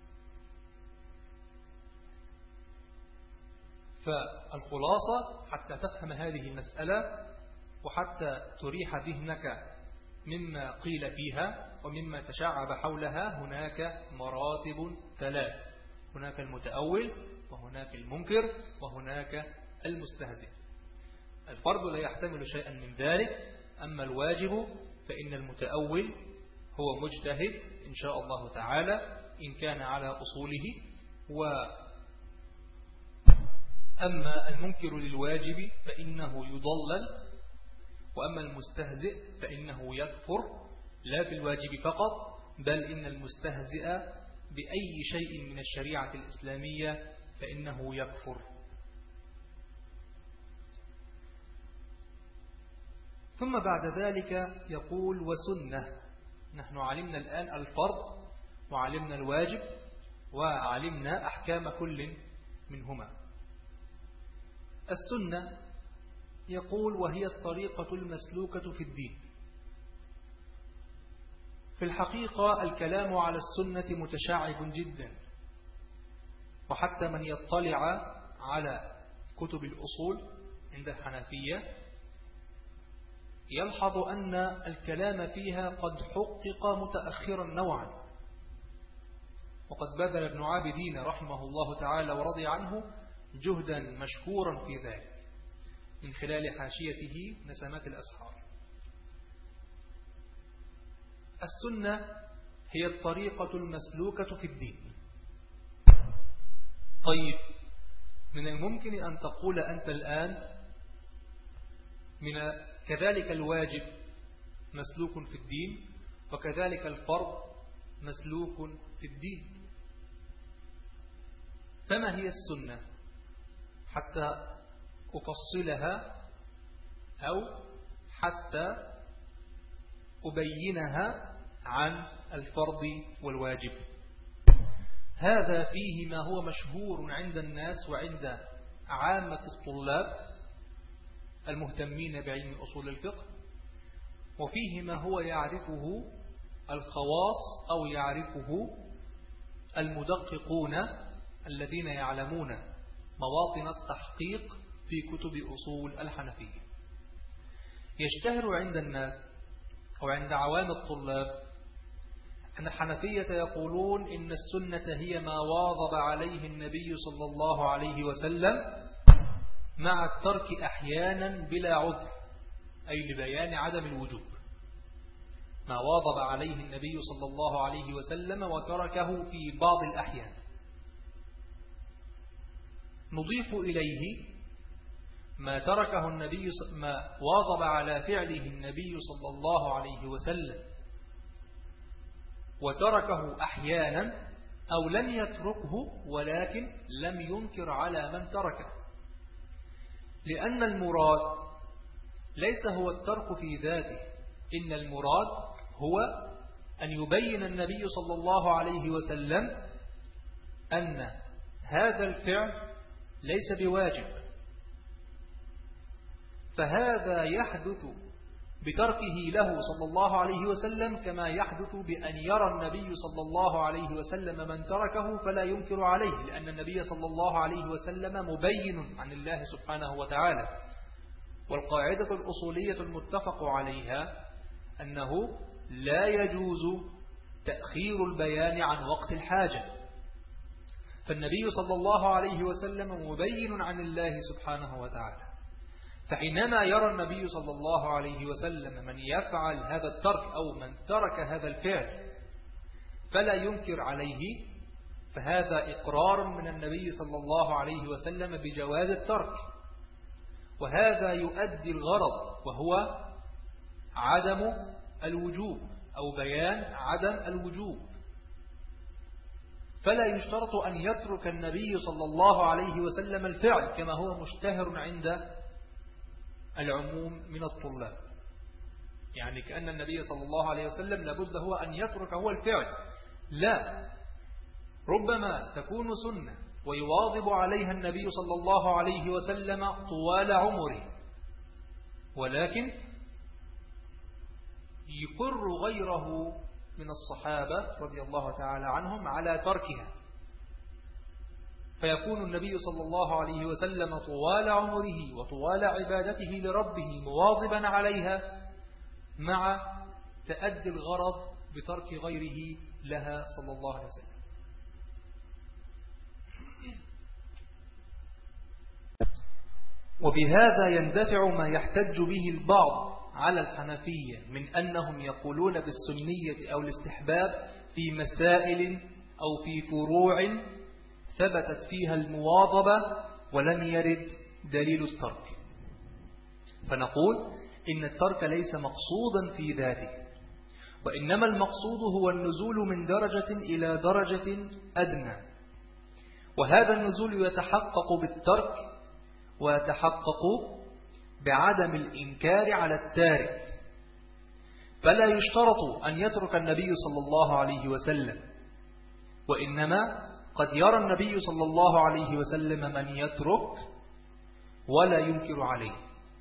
فالخلاصة حتى تفهم هذه المسألة وحتى تريح ذهنك مما قيل فيها ومما تشعب حولها، هناك مراتب ثلاث: هناك المتأول وهناك المنكر وهناك المستهزئ. الفرض لا يحتمل شيئا من ذلك. أما الواجب فإن المتأول هو مجتهد إن شاء الله تعالى إن كان على أصوله، وأما المنكر للواجب فإنه يضلل، وأما المستهزئ فإنه يكفر لا في الواجب فقط، بل إن المستهزئ بأي شيء من الشريعة الإسلامية فإنه يكفر. ثم بعد ذلك يقول وسنة. نحن علمنا الآن الفرض وعلمنا الواجب وعلمنا أحكام كل منهما. السنة يقول وهي الطريقة المسلوكة في الدين. في الحقيقة الكلام على السنة متشعب جدا، وحتى من يطلع على كتب الأصول عند الحنفية يلحظ أن الكلام فيها قد حقق متأخرا نوعا، وقد بذل ابن عابدين رحمه الله تعالى ورضي عنه جهدا مشكورا في ذلك من خلال حاشيته نسمات الأسحار. السنة هي الطريقة المسلوكة في الدين. طيب، من الممكن أن تقول أنت الآن من كذلك الواجب مسلوك في الدين وكذلك الفرض مسلوك في الدين، فما هي السنة حتى أفصلها أو حتى أبينها عن الفرض والواجب؟ هذا فيه ما هو مشهور عند الناس وعند عامة الطلاب المهتمين بعلم أصول الفقه، وفيه ما هو يعرفه الخواص أو يعرفه المدققون الذين يعلمون مواطن التحقيق في كتب أصول الحنفية. يشتهر عند الناس أو عند عوام الطلاب أن الحنفية يقولون إن السنة هي ما واظب عليه النبي صلى الله عليه وسلم مع الترك أحيانا بلا عذر، أي لبيان عدم الوجوب، ما واظب عليه النبي صلى الله عليه وسلم وتركه في بعض الأحيان. نضيف إليه ما تركه النبي ما واظب على فعله النبي صلى الله عليه وسلم وتركه أحيانا، أو لم يتركه ولكن لم ينكر على من تركه، لأن المراد ليس هو الترك في ذاته، إن المراد هو أن يبين النبي صلى الله عليه وسلم أن هذا الفعل ليس بواجب، فهذا يحدث بتركه له صلى الله عليه وسلم كما يحدث بأن يرى النبي صلى الله عليه وسلم من تركه فلا ينكر عليه، لأن النبي صلى الله عليه وسلم مبين عن الله سبحانه وتعالى. والقاعدة الأصولية المتفق عليها أنه لا يجوز تأخير البيان عن وقت الحاجة، فالنبي صلى الله عليه وسلم مبين عن الله سبحانه وتعالى، فحينما يرى النبي صلى الله عليه وسلم من يفعل هذا الترك أو من ترك هذا الفعل فلا ينكر عليه، فهذا إقرار من النبي صلى الله عليه وسلم بجواز الترك، وهذا يؤدي الغرض وهو عدم الوجوب أو بيان عدم الوجوب. فلا يشترط أن يترك النبي صلى الله عليه وسلم الفعل كما هو مشتهر عند العموم من الطلاب، يعني كأن النبي صلى الله عليه وسلم لابد هو أن يترك هو الفعل، لا، ربما تكون سنة ويواظب عليها النبي صلى الله عليه وسلم طوال عمره، ولكن يقر غيره من الصحابة رضي الله تعالى عنهم على تركها، فيكون النبي صلى الله عليه وسلم طوال عمره وطوال عبادته لربه مواظبا عليها مع تأدي الغرض بترك غيره لها صلى الله عليه وسلم. وبهذا يندفع ما يحتج به البعض على الحنفية من أنهم يقولون بالسنية أو الاستحباب في مسائل أو في فروع ثبتت فيها المواظبة ولم يرد دليل الترك، فنقول إن الترك ليس مقصودا في ذاته، وإنما المقصود هو النزول من درجة إلى درجة أدنى، وهذا النزول يتحقق بالترك ويتحقق بعدم الإنكار على التارك، فلا يشترط أن يترك النبي صلى الله عليه وسلم، وإنما قد يرى النبي صلى الله عليه وسلم من يترك ولا ينكر عليه.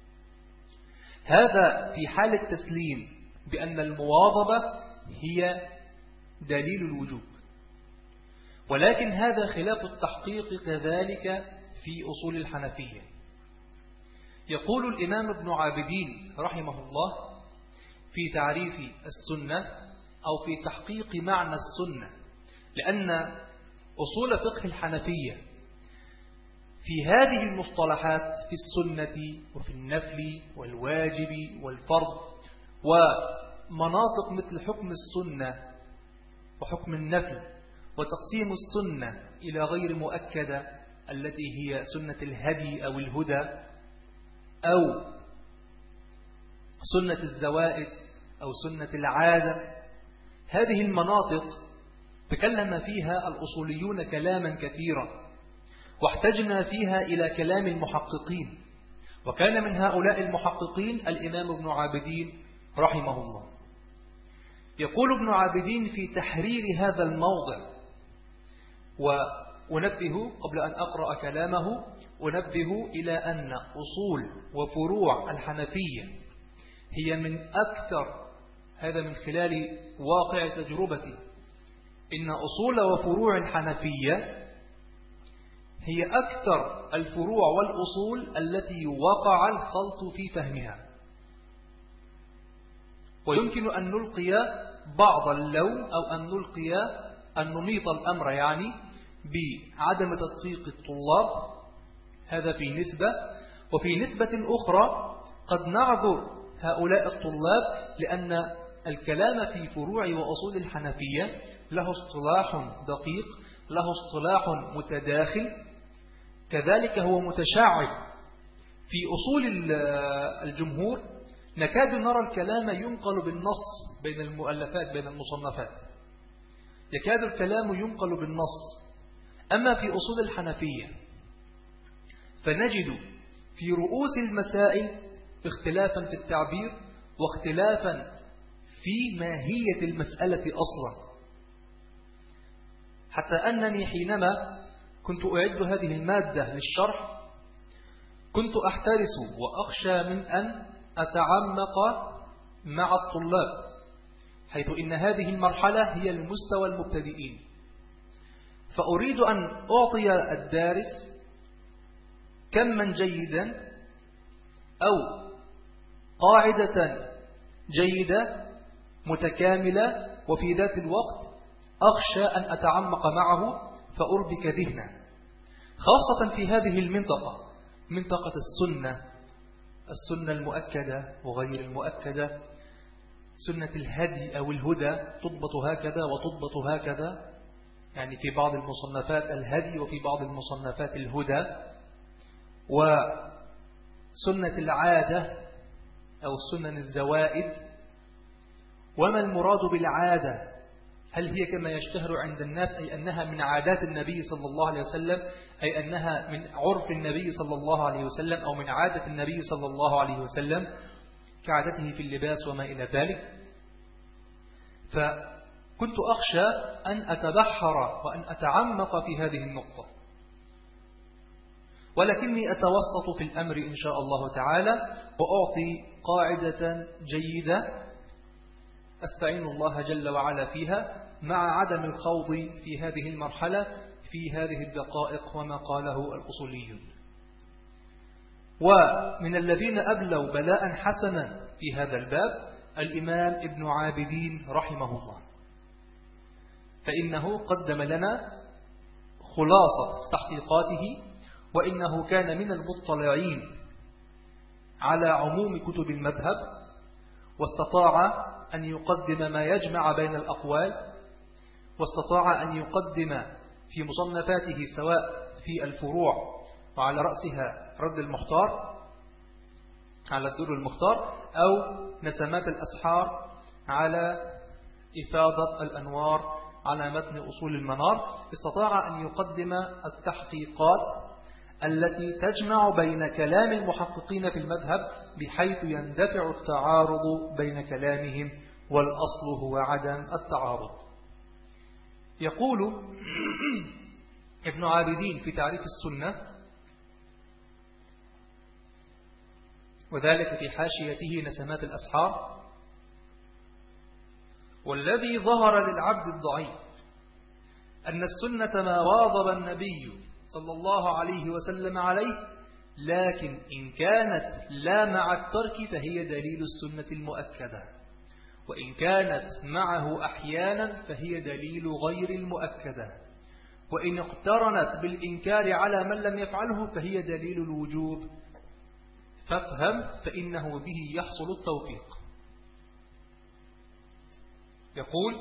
هذا في حال التسليم بأن المواظبة هي دليل الوجوب، ولكن هذا خلاف التحقيق كذلك في أصول الحنفية. يقول الإمام ابن عابدين رحمه الله في تعريف السنة أو في تحقيق معنى السنة، لأن أصول فقه الحنفية في هذه المصطلحات في السنة وفي النفل والواجب والفرض ومناطق مثل حكم السنة وحكم النفل وتقسيم السنة إلى غير مؤكدة التي هي سنة الهدي أو الهدى أو سنة الزوائد أو سنة العادة، هذه المناطق تكلم فيها الأصوليون كلاما كثيرا، واحتجنا فيها إلى كلام المحققين، وكان من هؤلاء المحققين الإمام ابن عابدين رحمه الله. يقول ابن عابدين في تحرير هذا الموضع، وأنبه قبل أن أقرأ كلامه أنبه إلى أن أصول وفروع الحنفية هي من أكثر، هذا من خلال واقع تجربتي، إن أصول وفروع الحنفية هي أكثر الفروع والأصول التي وقع الخلط في فهمها. ويمكن أن نلقي بعض اللوم أو أن نلقي أن نميط الأمر يعني بعدم تدقيق الطلاب، هذا في نسبة. وفي نسبة أخرى قد نعذر هؤلاء الطلاب لأن الكلام في فروع وأصول الحنفية له اصطلاح دقيق، له اصطلاح متداخل، كذلك هو متشعب. في أصول الجمهور نكاد نرى الكلام ينقل بالنص بين المؤلفات بين المصنفات، يكاد الكلام ينقل بالنص. أما في أصول الحنفية فنجد في رؤوس المسائل اختلافا في التعبير واختلافا في ماهية المسألة أصلا، حتى أنني حينما كنت أعد هذه المادة للشرح كنت أحترس وأخشى من أن أتعمق مع الطلاب، حيث إن هذه المرحلة هي المستوى المبتدئين، فأريد أن أعطي الدارس كما جيدا أو قاعدة جيدة متكاملة، وفي ذات الوقت أخشى أن أتعمق معه فأربك ذهنه، خاصة في هذه المنطقة، منطقة السنة، السنة المؤكدة وغير المؤكدة، سنة الهدي أو الهدى تضبط هكذا وتضبط هكذا، يعني في بعض المصنفات الهدي وفي بعض المصنفات الهدى، وسنة العادة أو السنن الزوائد. وما المراد بالعادة؟ هل هي كما يشتهر عند الناس أي أنها من عادات النبي صلى الله عليه وسلم، أي أنها من عرف النبي صلى الله عليه وسلم، أو من عادة النبي صلى الله عليه وسلم كعادته في اللباس وما إلى ذلك؟ فكنت أخشى أن أتبحر وأن أتعمق في هذه النقطة، ولكني أتوسط في الأمر إن شاء الله تعالى وأعطي قاعدة جيدة أستعين الله جل وعلا فيها مع عدم الخوض في هذه المرحلة في هذه الدقائق وما قاله الأصوليون. ومن الذين أبلوا بلاء حسنا في هذا الباب الإمام ابن عابدين رحمه الله، فإنه قدم لنا خلاصة تحقيقاته، وإنه كان من المطلعين على عموم كتب المذهب، واستطاع أن يقدم ما يجمع بين الأقوال، واستطاع أن يقدم في مصنفاته سواء في الفروع وعلى رأسها رد المختار على الدر المختار، أو نسمات الأسحار على إفاضة الأنوار على متن أصول المنار، استطاع أن يقدم التحقيقات التي تجمع بين كلام المحققين في المذهب بحيث يندفع التعارض بين كلامهم، والأصل هو عدم التعارض. يقول ابن عابدين في تعريف السنة، وذلك في حاشيته نسمات الأسحار: والذي ظهر للعبد الضعيف أن السنة ما واظب النبي صلى الله عليه وسلم عليه، لكن إن كانت لا مع الترك فهي دليل السنة المؤكدة، وإن كانت معه أحيانا فهي دليل غير المؤكدة، وإن اقترنت بالإنكار على من لم يفعله فهي دليل الوجوب، فافهم فإنه به يحصل التوفيق. يقول: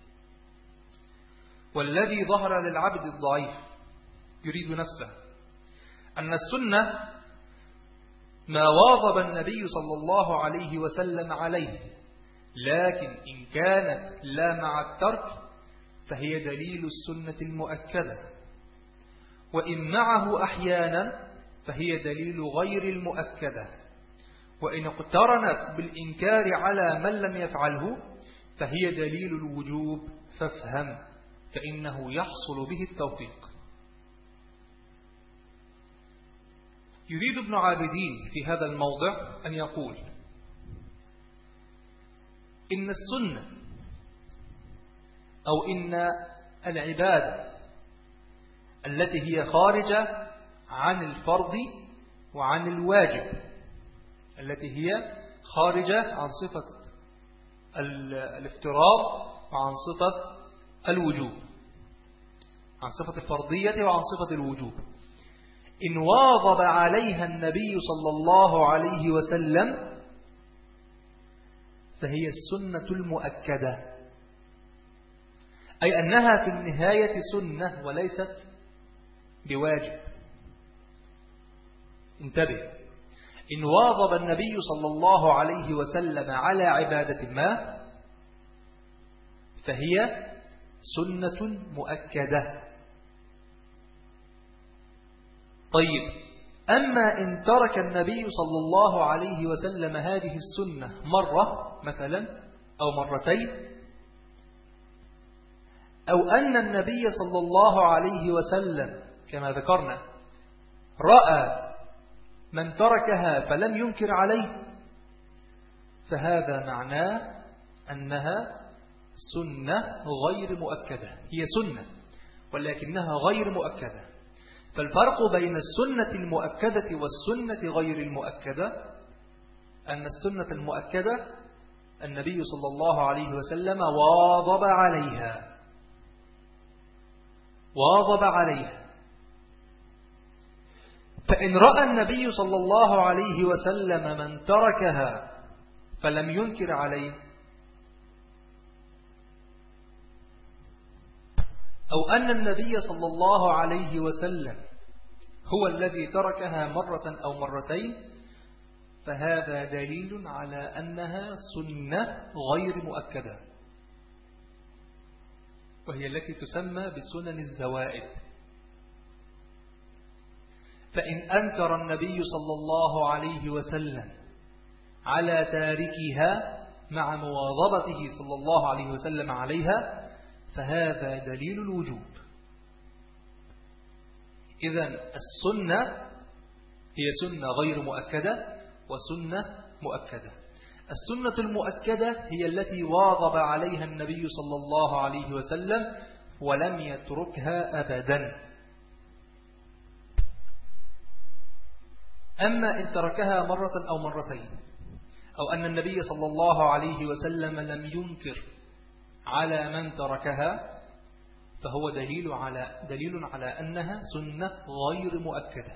والذي ظهر للعبد الضعيف، يريد نفسه، أن السنة ما واظب النبي صلى الله عليه وسلم عليه، لكن إن كانت لا مع الترك فهي دليل السنة المؤكدة، وإن معه أحيانا فهي دليل غير المؤكدة، وإن اقترنت بالإنكار على من لم يفعله فهي دليل الوجوب، فافهم فإنه يحصل به التوفيق. يريد ابن عابدين في هذا الموضع أن يقول إن السنة أو إن العبادة التي هي خارجة عن الفرض وعن الواجب، التي هي خارجة عن صفة الافتراض وعن صفة الوجوب، عن صفة الفرضية وعن صفة الوجوب، إن واظب عليها النبي صلى الله عليه وسلم فهي السنة المؤكدة، أي أنها في النهاية سنة وليست بواجب. انتبه، إن واظب النبي صلى الله عليه وسلم على عبادة ما فهي سنة مؤكدة. طيب، أما إن ترك النبي صلى الله عليه وسلم هذه السنة مرة مثلا أو مرتين، أو أن النبي صلى الله عليه وسلم كما ذكرنا رأى من تركها فلم ينكر عليه، فهذا معناه أنها سنة غير مؤكدة. هي سنة ولكنها غير مؤكدة. فالفرق بين السنة المؤكدة والسنة غير المؤكدة أن السنة المؤكدة النبي صلى الله عليه وسلم واظب عليها واظب عليها فإن رأى النبي صلى الله عليه وسلم من تركها فلم ينكر عليه، أو أن النبي صلى الله عليه وسلم هو الذي تركها مرة أو مرتين، فهذا دليل على أنها سنة غير مؤكدة، وهي التي تسمى بسنن الزوائد. فإن أنكر النبي صلى الله عليه وسلم على تاركها مع مواظبته صلى الله عليه وسلم عليها فهذا دليل الوجوب. إذن السنة هي سنة غير مؤكدة وسنة مؤكدة. السنة المؤكدة هي التي واظب عليها النبي صلى الله عليه وسلم ولم يتركها أبدا. أما إن تركها مرة أو مرتين، أو أن النبي صلى الله عليه وسلم لم ينكر على من تركها، فهو دليل على دليل على أنها سنة غير مؤكدة.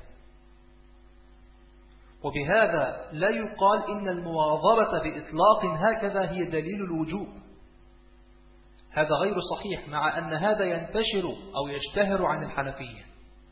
وبهذا لا يقال إن المواظبة بإطلاق هكذا هي دليل الوجوب، هذا غير صحيح، مع أن هذا ينتشر أو يشتهر عن الحنفية،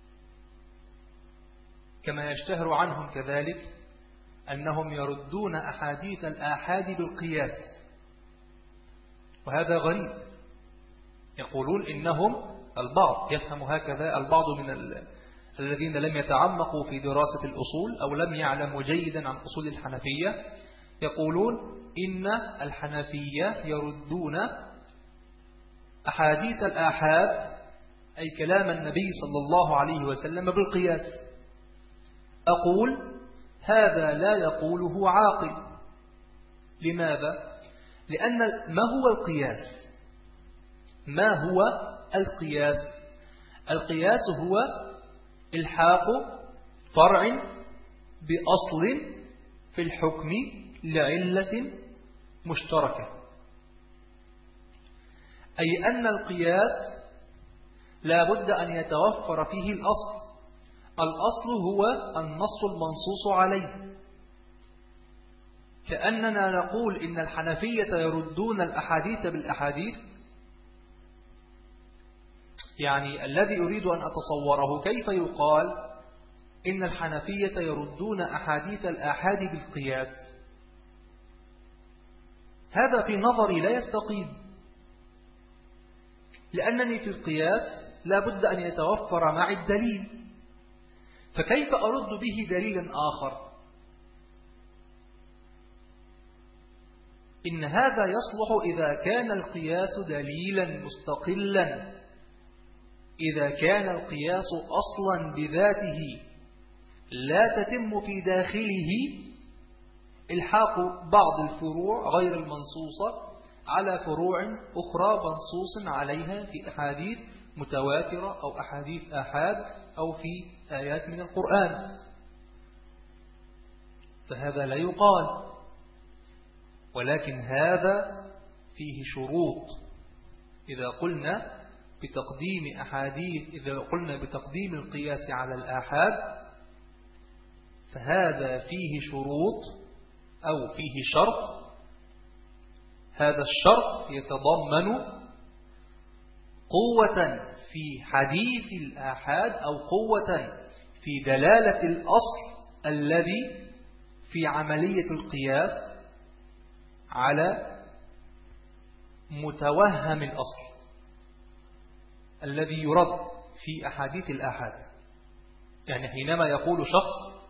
كما يشتهر عنهم كذلك أنهم يردون أحاديث الآحاد بالقياس، وهذا غريب. يقولون إنهم البعض يفهم هكذا، البعض من الذين لم يتعمقوا في دراسة الأصول أو لم يعلموا جيدا عن أصول الحنفية، يقولون إن الحنفية يردون أحاديث الآحاد أي كلام النبي صلى الله عليه وسلم بالقياس. أقول هذا لا يقوله عاقل. لماذا؟ لأن ما هو القياس؟ ما هو القياس؟ القياس هو الحاق فرع بأصل في الحكم لعلة مشتركة، أي أن القياس لا بد أن يتوفر فيه الأصل. الأصل هو النص المنصوص عليه، كأننا نقول إن الحنفية يردون الأحاديث بالأحاديث. يعني الذي أريد أن أتصوره كيف يقال إن الحنفية يردون أحاديث الآحاد بالقياس؟ هذا في نظري لا يستقيم، لأنني في القياس لا بد أن يتوفر معي الدليل، فكيف أرد به دليلا آخر؟ إن هذا يصلح إذا كان القياس دليلا مستقلا، إذا كان القياس أصلا بذاته لا تتم في داخله الحاق بعض الفروع غير المنصوصة على فروع أخرى منصوص عليها في أحاديث متواترة أو أحاديث آحاد أو في آيات من القرآن، فهذا لا يقال. ولكن هذا فيه شروط. إذا قلنا بتقديم أحاديث إذا قلنا بتقديم القياس على الآحاد فهذا فيه شروط أو فيه شرط. هذا الشرط يتضمن قوة في حديث الآحاد أو قوة في دلالة الأصل الذي في عملية القياس على متوهم الأصل الذي يرد في أحاديث الآحاد. يعني حينما يقول شخص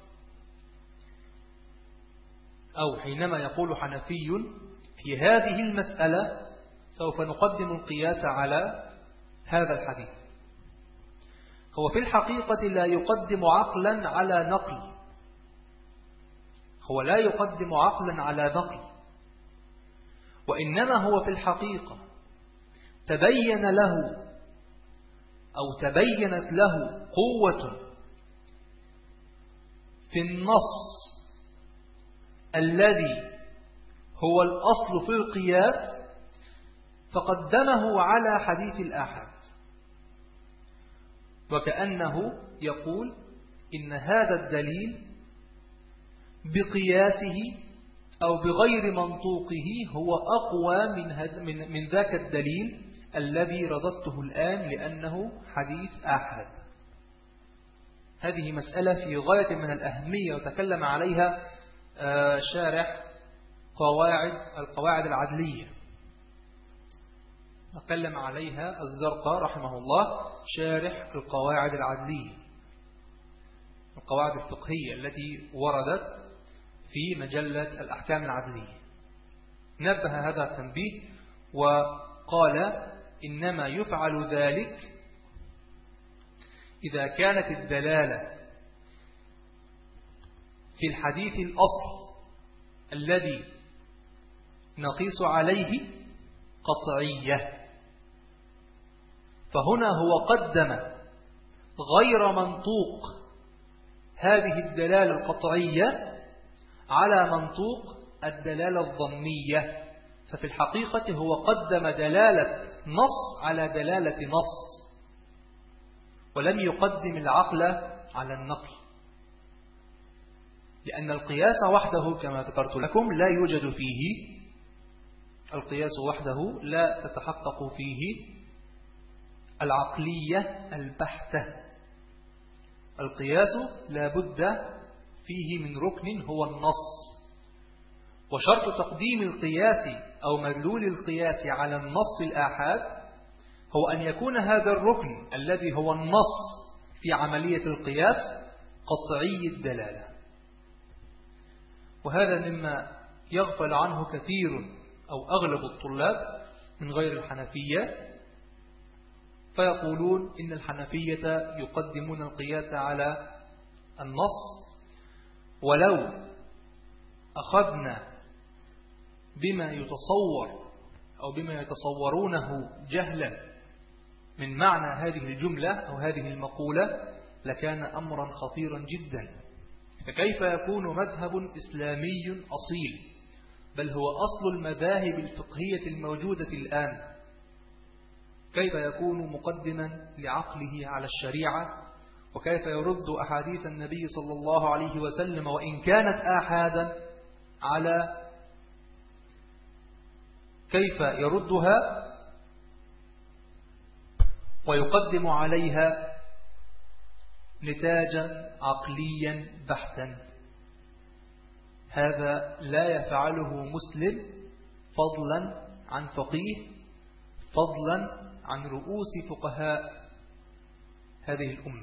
أو حينما يقول حنفي في هذه المسألة سوف نقدم القياس على هذا الحديث، هو في الحقيقة لا يقدم عقلا على نقل، هو لا يقدم عقلا على نقل، وإنما هو في الحقيقة تبين له أو تبينت له قوة في النص الذي هو الأصل في القياس فقدمه على حديث الآحاد، وكأنه يقول إن هذا الدليل بقياسه أو بغير منطوقه هو أقوى من, من, من ذاك الدليل الذي رددته الآن لأنه حديث آحاد. هذه مسألة في غاية من الأهمية وتكلم عليها شارح قواعد القواعد العدلية، تكلم عليها الزرقاء رحمه الله شارح القواعد العدلية، القواعد الفقهية التي وردت في مجلة الأحكام العدلية. نبه هذا التنبيه وقال إنما يفعل ذلك إذا كانت الدلالة في الحديث الأصل الذي نقيس عليه قطعية، فهنا هو قدم غير منطوق هذه الدلالة القطعية على منطوق الدلالة الظنية، ففي الحقيقة هو قدم دلالة نص على دلالة نص ولم يقدم العقل على النقل، لأن القياس وحده كما ذكرت لكم لا يوجد فيه، القياس وحده لا تتحقق فيه العقلية البحتة. القياس لا بد فيه من ركن هو النص، وشرط تقديم القياس أو مدلول القياس على النص الآحاد هو أن يكون هذا الركن الذي هو النص في عملية القياس قطعي الدلالة. وهذا مما يغفل عنه كثير أو أغلب الطلاب من غير الحنفية، فيقولون إن الحنفية يقدمون القياس على النص، ولو أخذنا بما يتصور أو بما يتصورونه جهلا من معنى هذه الجملة أو هذه المقولة لكان أمرا خطيرا جدا. فكيف يكون مذهب إسلامي أصيل بل هو أصل المذاهب الفقهية الموجودة الآن، كيف يكون مقدما لعقله على الشريعة، وكيف يرد أحاديث النبي صلى الله عليه وسلم وإن كانت آحادا على كيف يردها ويقدم عليها نتاجا عقليا بحتا. هذا لا يفعله مسلم فضلا عن فقيه، فضلا عن رؤوس فقهاء هذه الأمة.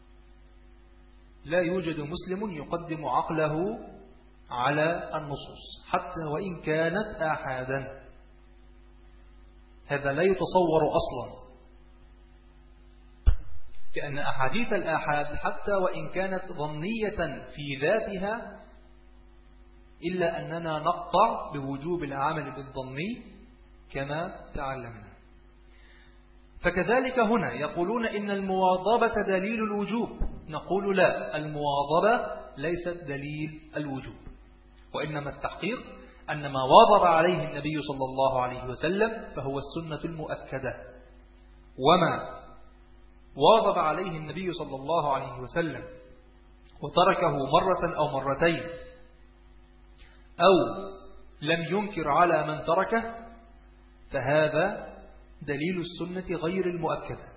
لا يوجد مسلم يقدم عقله على النصوص حتى وإن كانت آحادا، هذا لا يتصور أصلا، لأن أحاديث الآحاد حتى وإن كانت ظنية في ذاتها إلا أننا نقطع بوجوب العمل بالظني كما تعلمنا. فكذلك هنا يقولون إن المواظبة دليل الوجوب، نقول لا، المواظبة ليست دليل الوجوب، وإنما التحقيق أن ما واظب عليه النبي صلى الله عليه وسلم فهو السنة المؤكدة، وما واظب عليه النبي صلى الله عليه وسلم وتركه مرة أو مرتين أو لم ينكر على من تركه فهذا دليل السنة غير المؤكدة.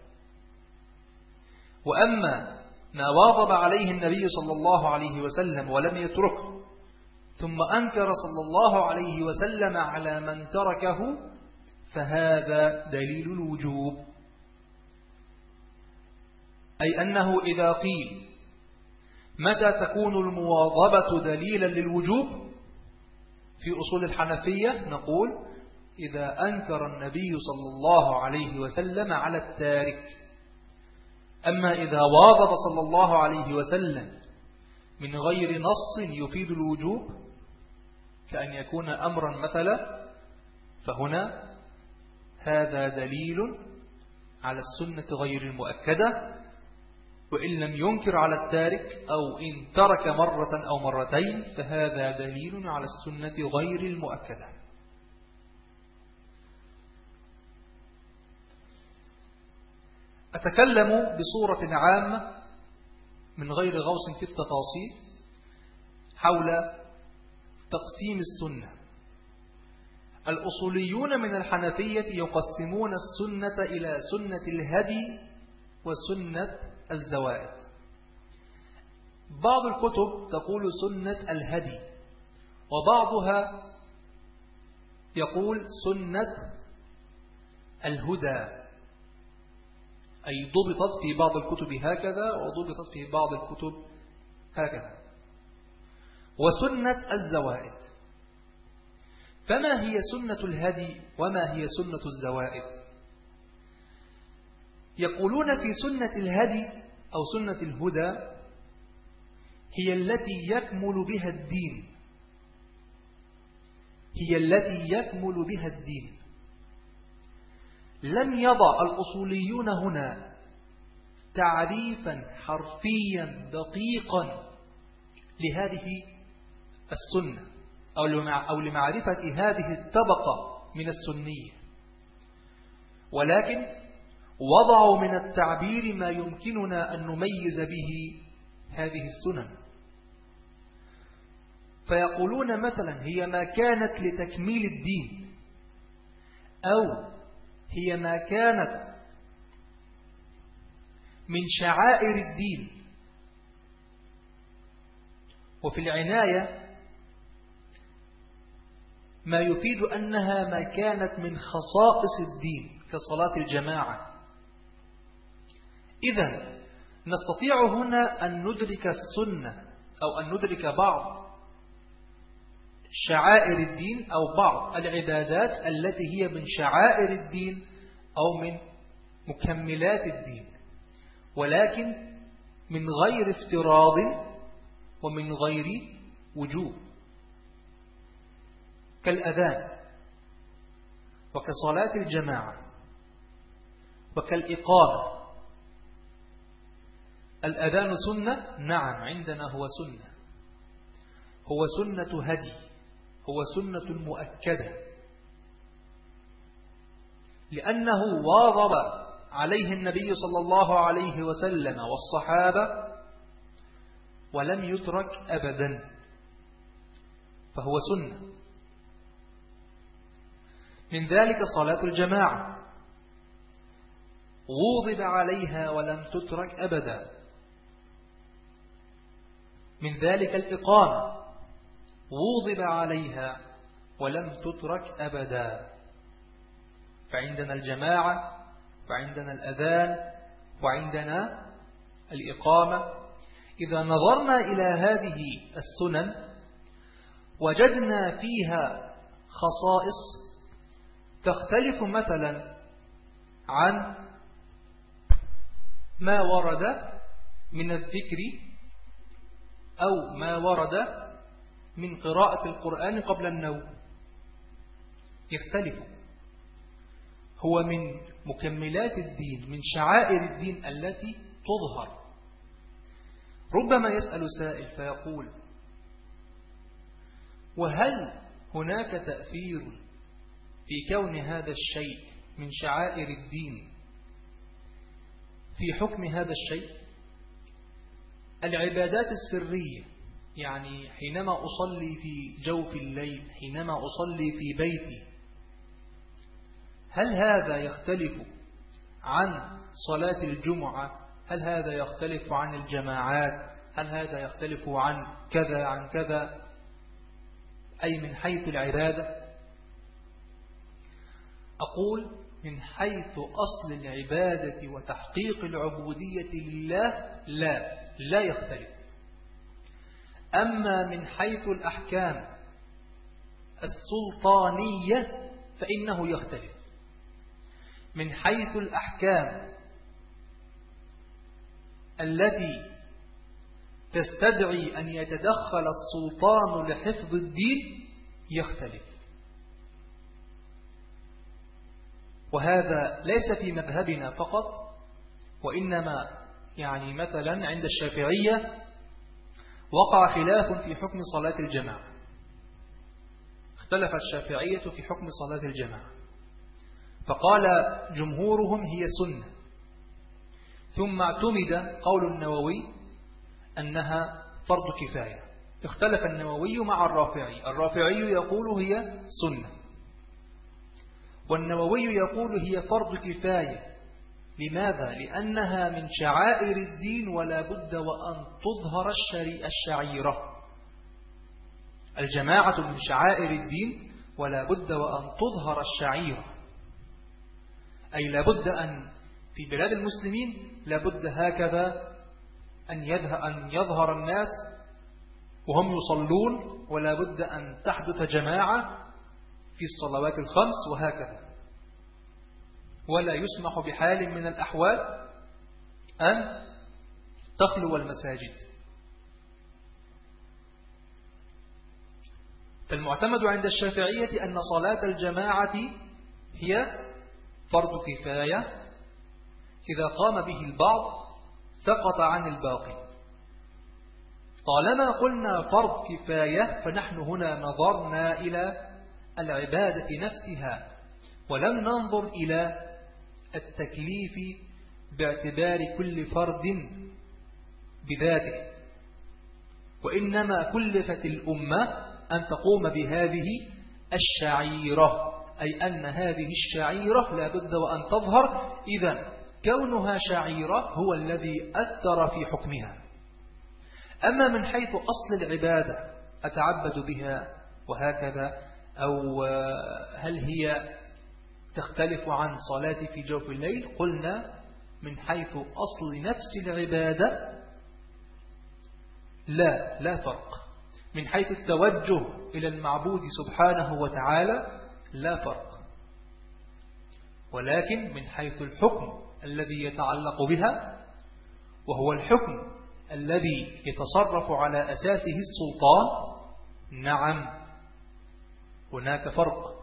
وأما ما واظب عليه النبي صلى الله عليه وسلم ولم يتركه ثم أنكر صلى الله عليه وسلم على من تركه فهذا دليل الوجوب، أي أنه إذا قيل متى تكون المواظبة دليلا للوجوب في أصول الحنفية نقول إذا أنكر النبي صلى الله عليه وسلم على التارك. أما إذا واظب صلى الله عليه وسلم من غير نص يفيد الوجوب كأن يكون أمرا مثلا فهنا هذا دليل على السنة غير المؤكدة، وإن لم ينكر على التارك أو إن ترك مرة أو مرتين فهذا دليل على السنة غير المؤكدة. أتكلم بصورة عامة من غير غوص في التفاصيل حول تقسيم السنة. الأصوليون من الحنفية يقسمون السنة إلى سنة الهدي وسنة الزوائد. بعض الكتب تقول سنة الهدي، وبعضها يقول سنة الهدى، أي ضبطت في بعض الكتب هكذا وضبطت في بعض الكتب هكذا. وسنة الزوائد، فما هي سنة الهدي وما هي سنة الزوائد؟ يقولون في سنة الهدي أو سنة الهدى هي التي يكمل بها الدين، هي التي يكمل بها الدين. لم يضع الأصوليون هنا تعريفا حرفيا دقيقا لهذه السنة أو لمعرفة هذه الطبقة من السنية، ولكن وضعوا من التعبير ما يمكننا أن نميز به هذه السنن. فيقولون مثلا هي ما كانت لتكميل الدين، أو هي ما كانت من شعائر الدين. وفي العناية ما يفيد أنها ما كانت من خصائص الدين كصلاة الجماعة. إذن نستطيع هنا أن ندرك السنة أو أن ندرك بعض شعائر الدين أو بعض العبادات التي هي من شعائر الدين أو من مكملات الدين، ولكن من غير افتراض ومن غير وجوب، كالأذان وكصلاة الجماعة وكالإقامة. الأذان سنة؟ نعم، عندنا هو سنة، هو سنة هدي، هو سنة مؤكدة، لأنه واظب عليه النبي صلى الله عليه وسلم والصحابة ولم يترك أبدا، فهو سنة. من ذلك صلاة الجماعة ووظب عليها ولم تترك أبدا. من ذلك الإقامة ووظب عليها ولم تترك أبدا. فعندنا الجماعة وعندنا الأذان وعندنا الإقامة. إذا نظرنا إلى هذه السنن وجدنا فيها خصائص تختلف مثلا عن ما ورد من الذكر أو ما ورد من قراءة القرآن قبل النوم، يختلف. هو من مكملات الدين، من شعائر الدين التي تظهر. ربما يسأل سائل فيقول: وهل هناك تأثير في كون هذا الشيء من شعائر الدين في حكم هذا الشيء؟ العبادات السرية، يعني حينما أصلي في جوف الليل، حينما أصلي في بيتي، هل هذا يختلف عن صلاة الجمعة؟ هل هذا يختلف عن الجماعات؟ هل هذا يختلف عن كذا عن كذا؟ أي من حيث العبادة. أقول من حيث أصل العبادة وتحقيق العبودية لله لا لا يختلف. أما من حيث الأحكام السلطانية فإنه يختلف. من حيث الأحكام التي تستدعي أن يتدخل السلطان لحفظ الدين يختلف. وهذا ليس في مذهبنا فقط، وإنما يعني مثلا عند الشافعية وقع خلاف في حكم صلاة الجماعة. اختلف الشافعية في حكم صلاة الجماعة، فقال جمهورهم هي سنة، ثم اعتمد قول النووي أنها فرض كفاية. اختلف النووي مع الرافعي، الرافعي يقول هي سنة، والنووي يقول هي فرض كفاية. لماذا؟ لأنها من شعائر الدين ولا بد وأن تظهر الشعيرة. الجماعة من شعائر الدين ولا بد وأن تظهر الشعيرة، أي لا بد أن في بلاد المسلمين لا بد هكذا أن يظهر الناس وهم يصلون، ولا بد أن تحدث جماعة في الصلوات الخمس وهكذا. ولا يسمح بحال من الأحوال أن تخلو المساجد. فالمعتمد عند الشافعية أن صلاة الجماعة هي فرض كفاية، إذا قام به البعض سقط عن الباقي. طالما قلنا فرض كفاية فنحن هنا نظرنا إلى العبادة نفسها، ولم ننظر إلى التكليف باعتبار كل فرد بذاته، وإنما كلفت الأمة أن تقوم بهذه الشعيرة، أي أن هذه الشعيرة لا بد وأن تظهر. إذن كونها شعيرة هو الذي أثر في حكمها. أما من حيث أصل العبادة أتعبد بها وهكذا، أو هل هي تختلف عن صلاتي في جوف الليل، قلنا من حيث أصل نفس العبادة لا لا فرق. من حيث التوجه إلى المعبود سبحانه وتعالى لا فرق، ولكن من حيث الحكم الذي يتعلق بها، وهو الحكم الذي يتصرف على أساسه السلطان، نعم هناك فرق.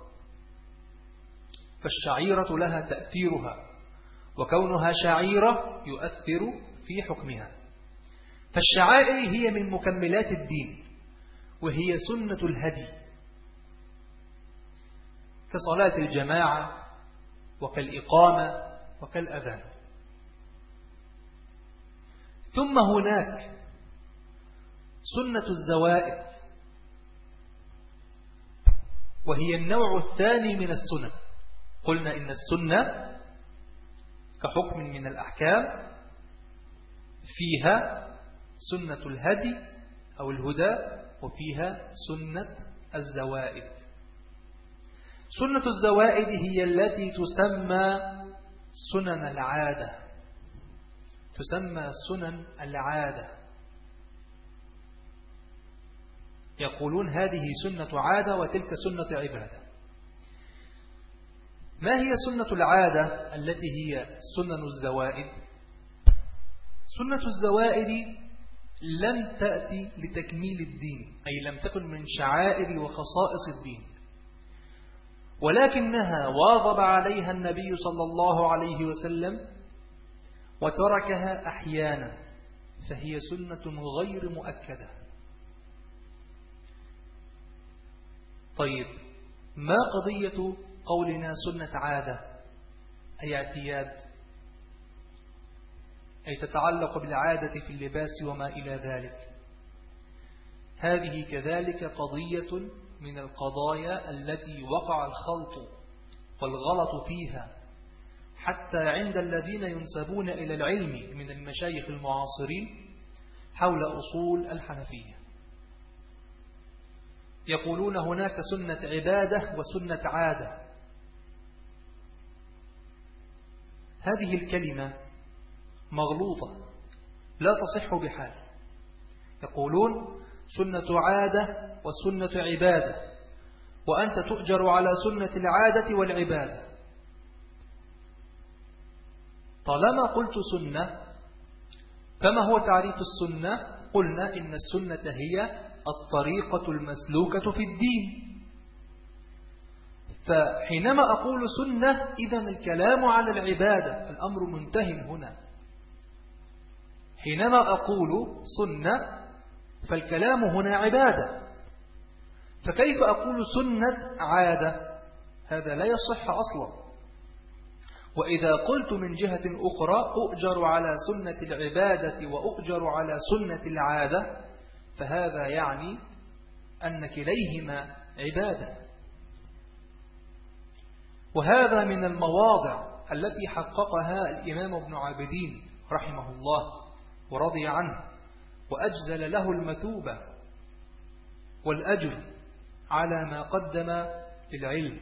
فالشعيرة لها تأثيرها، وكونها شعيرة يؤثر في حكمها. فالشعائر هي من مكملات الدين، وهي سنة الهدي كصلاة الجماعة وكالإقامة وكالأذان. ثم هناك سنة الزوائد، وهي النوع الثاني من السنن. قلنا إن السنة كحكم من الأحكام فيها سنة الهدي أو الهدى، وفيها سنة الزوائد. سنة الزوائد هي التي تسمى سنن العادة، تسمى سنن العادة. يقولون هذه سنة عادة وتلك سنة عبادة. ما هي سنة العادة التي هي سنن الزوائد؟ سنة الزوائد لم تأتي لتكميل الدين، أي لم تكن من شعائر وخصائص الدين، ولكنها واظب عليها النبي صلى الله عليه وسلم وتركها أحيانا، فهي سنة غير مؤكدة. طيب، ما قضية قولنا سنة عادة أي اعتياد، أي تتعلق بالعادة في اللباس وما إلى ذلك؟ هذه كذلك قضية من القضايا التي وقع الخلط والغلط فيها حتى عند الذين ينسبون إلى العلم من المشايخ المعاصرين حول أصول الحنفية. يقولون هناك سنة عبادة وسنة عادة. هذه الكلمة مغلوطة لا تصح بحال. يقولون سنة عادة وسنة عبادة، وأنت تؤجر على سنة العادة والعبادة. طالما قلت سنة، فما هو تعريف السنة؟ قلنا إن السنة هي الطريقة المسلوكة في الدين. فحينما أقول سنة إذن الكلام على العبادة، الأمر منتهي هنا. حينما أقول سنة فالكلام هنا عبادة، فكيف أقول سنة عادة؟ هذا لا يصح أصلا. وإذا قلت من جهة أخرى أؤجر على سنة العبادة وأؤجر على سنة العادة، فهذا يعني أن كليهما عبادة. وهذا من المواضع التي حققها الإمام ابن عابدين رحمه الله ورضي عنه، وأجزل له المثوبة والأجر على ما قدم للعلم.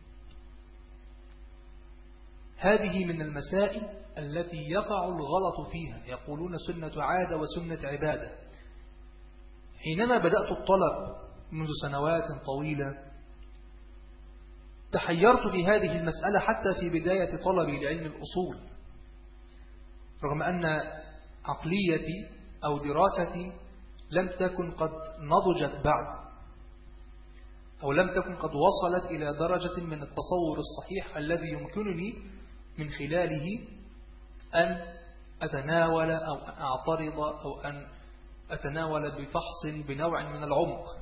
هذه من المسائل التي يقع الغلط فيها. يقولون سنة عادة وسنة عبادة. حينما بدأت الطلب منذ سنوات طويلة تحيرت في هذه المسألة حتى في بداية طلبي لعلم الأصول، رغم أن عقليتي أو دراستي لم تكن قد نضجت بعد، أو لم تكن قد وصلت إلى درجة من التصور الصحيح الذي يمكنني من خلاله أن أتناول أو أن أعترض أو أن أتناول بفحص بنوع من العمق.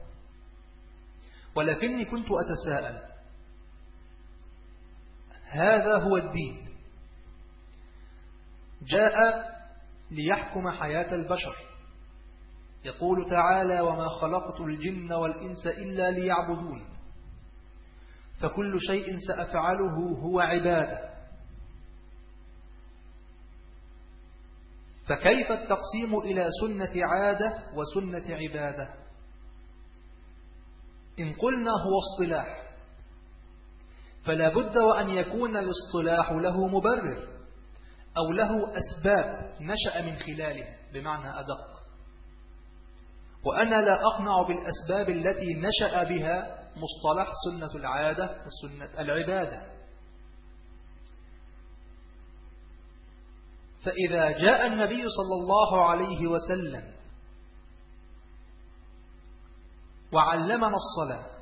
ولكني كنت أتساءل، هذا هو الدين، جاء ليحكم حياة البشر. يقول تعالى: وما خلقت الجن والإنس إلا ليعبدون، فكل شيء سأفعله هو عبادة. فكيف التقسيم إلى سنة عادة وسنة عبادة؟ إن قلنا هو اصطلاح، فلا بد وأن يكون الاصطلاح له مبرر أو له أسباب نشأ من خلاله، بمعنى أدق. وأنا لا أقنع بالأسباب التي نشأ بها مصطلح سنة العادة وسنة العبادة. فإذا جاء النبي صلى الله عليه وسلم وعلمنا الصلاة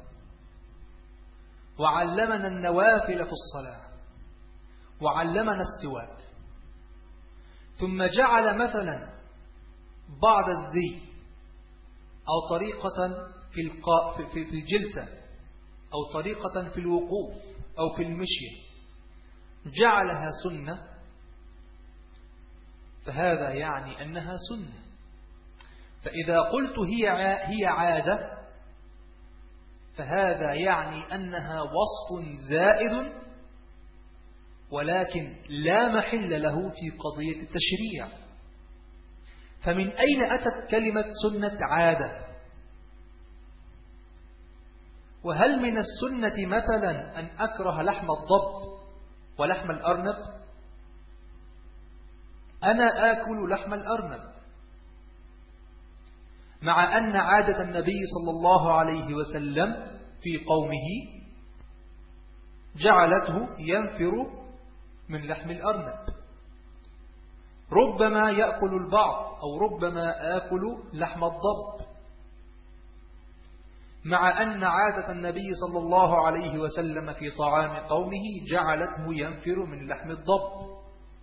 وعلمنا النوافل في الصلاة وعلمنا السواك، ثم جعل مثلا بعض الزي أو طريقة في في الجلسة أو طريقة في الوقوف أو في المشي جعلها سنة، فهذا يعني أنها سنة. فإذا قلت هي هي عادة فهذا يعني أنها وصف زائد، ولكن لا محل له في قضية التشريع. فمن أين أتت كلمة سنة عادة؟ وهل من السنة مثلا أن أكره لحم الضب ولحم الأرنب؟ أنا آكل لحم الأرنب، مع أن عادة النبي صلى الله عليه وسلم في قومه جعلته ينفر من لحم الأرنب. ربما يأكل البعض أو ربما آكل لحم الضب. مع أن عادة النبي صلى الله عليه وسلم في طعام قومه جعلته ينفر من لحم الضب.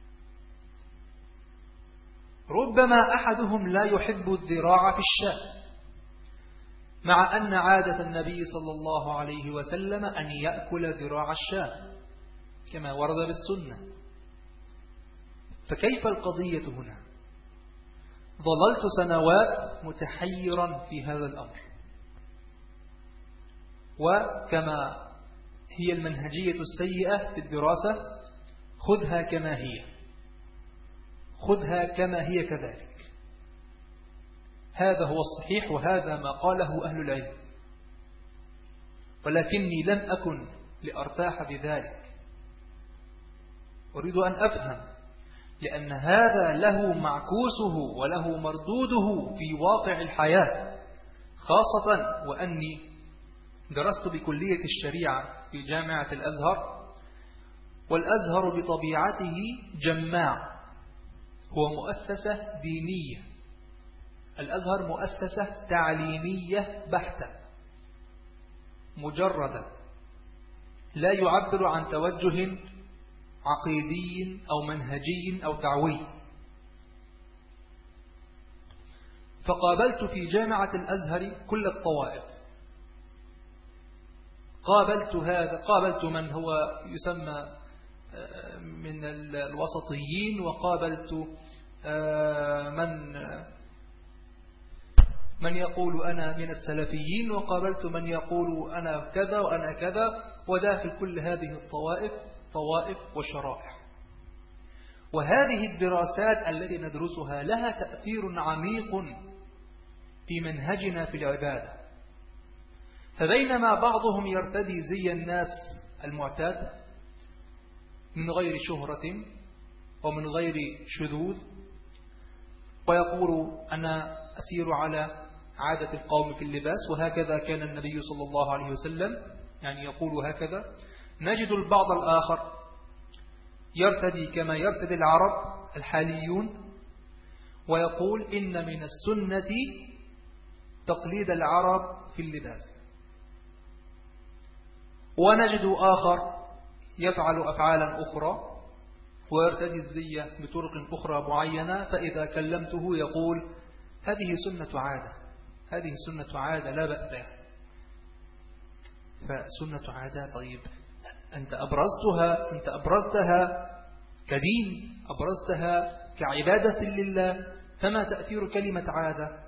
ربما أحدهم لا يحب الذراع في الشاة، مع أن عادة النبي صلى الله عليه وسلم أن يأكل ذراع الشاة كما ورد بالسنة. فكيف القضية هنا؟ ظللت سنوات متحيرا في هذا الأمر، وكما هي المنهجية السيئة في الدراسة خذها كما هي، خذها كما هي كذلك. هذا هو الصحيح وهذا ما قاله أهل العلم، ولكني لم أكن لأرتاح بذلك. أريد أن أفهم، لأن هذا له معكوسه وله مردوده في واقع الحياة، خاصة وأني درست بكلية الشريعة في جامعة الأزهر، والأزهر بطبيعته جماع، هو مؤسسة دينية. الأزهر مؤسسة تعليمية بحتة مجردة، لا يعبر عن توجه عقيدي أو منهجي أو دعوي. فقابلت في جامعة الأزهر كل الطوائف، قابلت هذا، قابلت من هو يسمى من الوسطيين، وقابلت من من يقول أنا من السلفيين، وقابلت من يقول أنا كذا وأنا كذا، وداخل كل هذه الطوائف طوائف وشرائح. وهذه الدراسات التي ندرسها لها تأثير عميق في منهجنا في العبادة. فبينما بعضهم يرتدي زي الناس المعتاد من غير شهرة ومن غير شذوذ، ويقول أنا أسير على عادة القوم في اللباس وهكذا كان النبي صلى الله عليه وسلم، يعني يقول هكذا، نجد البعض الآخر يرتدي كما يرتدي العرب الحاليون، ويقول إن من السنة تقليد العرب في اللباس. ونجد آخر يفعل أفعالا أخرى ويرتدي الزي بطرق أخرى معينة، فإذا كلمته يقول هذه سنة عادة، هذه سنة عادة لا بأس بها. فسنة عادة، طيب أنت أبرزتها أنت أبرزتها كدين، أبرزتها كعبادة لله، فما تأثير كلمة عادة؟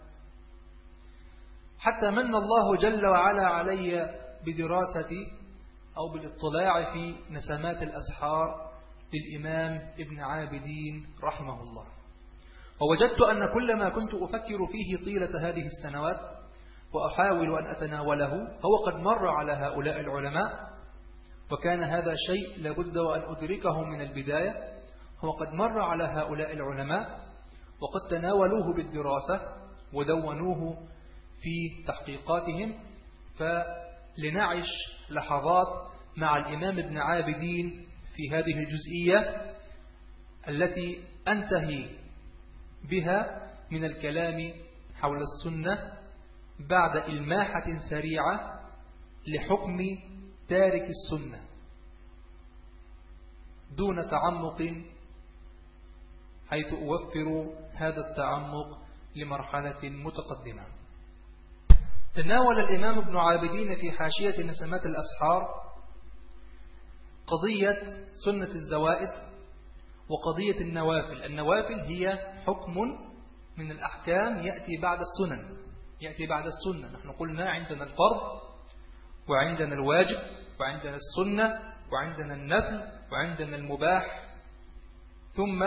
حتى من الله جل وعلا علي بدراسة أو بالاطلاع في نسمات الأسحار للإمام ابن عابدين رحمه الله، ووجدت أن كل ما كنت أفكر فيه طيلة هذه السنوات وأحاول أن أتناوله هو قد مر على هؤلاء العلماء، وكان هذا شيء لابد وأن أدركه من البداية. هو قد مر على هؤلاء العلماء وقد تناولوه بالدراسة ودونوه في تحقيقاتهم، فلنعش لحظات مع الإمام ابن عابدين في هذه الجزئية التي أنتهي بها من الكلام حول السنة بعد إلماحة سريعة لحكم تارك السنة دون تعمق، حيث أوفر هذا التعمق لمرحلة متقدمة. تناول الإمام ابن عابدين في حاشية نسمات الأسحار قضية سنة الزوائد وقضية النوافل. النوافل هي حكم من الأحكام يأتي بعد السنن، يأتي بعد السنة. نحن قلنا عندنا الفرض وعندنا الواجب وعندنا السنة وعندنا النفل وعندنا المباح، ثم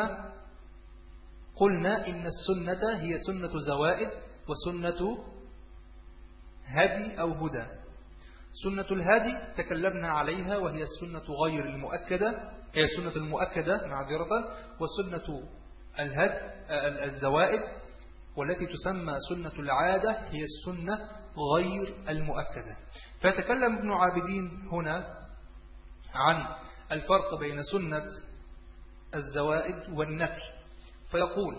قلنا إن السنة هي سنة زوائد وسنة هدي أو هدى. سنة الهدي تكلمنا عليها وهي السنة غير المؤكدة، هي السنة المؤكدة معذرة، وسنة الهدي الزوائد والتي تسمى سنة العادة هي السنة غير المؤكدة. فيتكلم ابن عابدين هنا عن الفرق بين سنة الزوائد والنفل، فيقول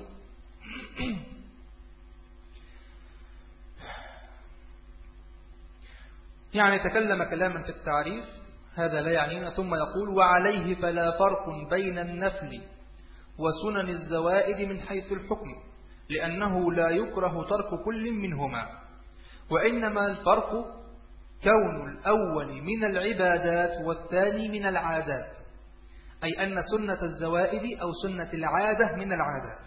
يعني تكلم كلاما في التعريف، هذا لا يعنينا. ثم يقول: وعليه فلا فرق بين النفل وسنن الزوائد من حيث الحكم، لأنه لا يكره ترك كل منهما، وإنما الفرق كون الأول من العبادات والثاني من العادات، أي أن سنة الزوائد أو سنة العادة من العادات.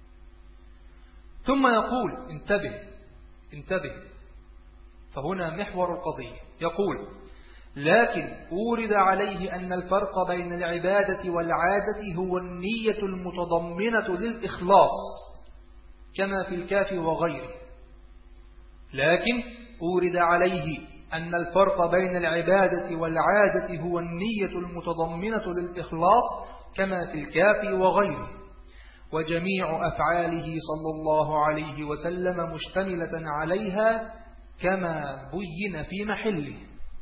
ثم يقول: انتبه انتبه فهنا محور القضية. يقول: لكن أورد عليه أن الفرق بين العبادة والعادة هو النية المتضمنة للإخلاص كما في الكاف وغيره. لكن أورد عليه أن الفرق بين العبادة والعادة هو النية المتضمنة للإخلاص كما في الكاف وغيره، وجميع أفعاله صلى الله عليه وسلم مشتملة عليها كما بين في محله.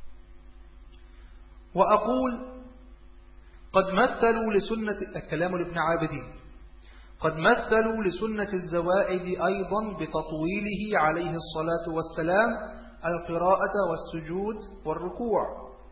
وأقول: قد مثلوا لسنة الكلام لابن عابدين قد مثلوا لسنة الزوائد أيضا بتطويله عليه الصلاة والسلام القراءة والسجود والركوع،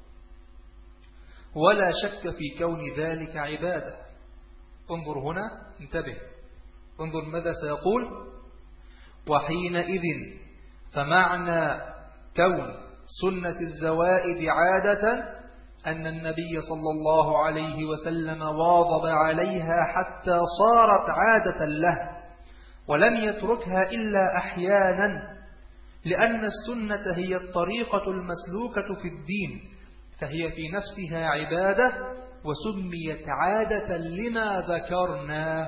ولا شك في كون ذلك عبادة. انظر هنا، انتبه، انظر ماذا سيقول: وحينئذ فمعنى كون سنة الزوائد عادة أن النبي صلى الله عليه وسلم واظب عليها حتى صارت عادة له، ولم يتركها إلا أحيانا، لأن السنة هي الطريقة المسلوكة في الدين، فهي في نفسها عبادة وسميت عادة لما ذكرنا.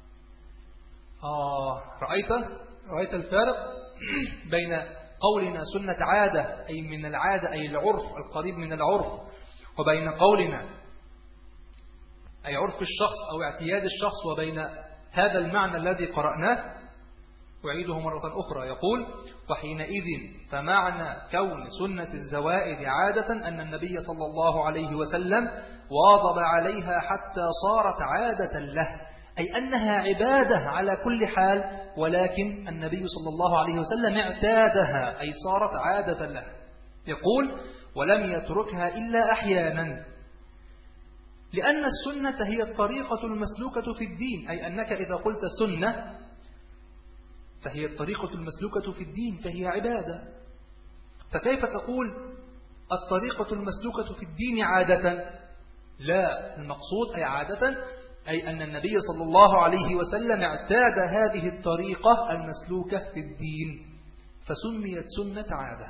آه رأيت رأيت الفارق بين قولنا سنة عادة أي من العادة أي العرف القريب من العرف، وبين قولنا أي عرف الشخص أو اعتياد الشخص، وبين هذا المعنى الذي قرأناه. أعيده مرة أخرى. يقول: وحينئذ فمعنى كون سنة الزوائد عادة أن النبي صلى الله عليه وسلم واظب عليها حتى صارت عادة له، أي أنها عبادة على كل حال، ولكن النبي صلى الله عليه وسلم اعتادها أي صارت عادة له. يقول: ولم يتركها إلا أحيانا، لأن السنة هي الطريقة المسلوكة في الدين، أي أنك إذا قلت سنة فهي الطريقة المسلوكة في الدين، فهي عبادة. فكيف تقول الطريقة المسلوكة في الدين عادة؟ لا، المقصود أي عادة أي أن النبي صلى الله عليه وسلم اعتاد هذه الطريقة المسلوكة في الدين فسميت سنة عادة.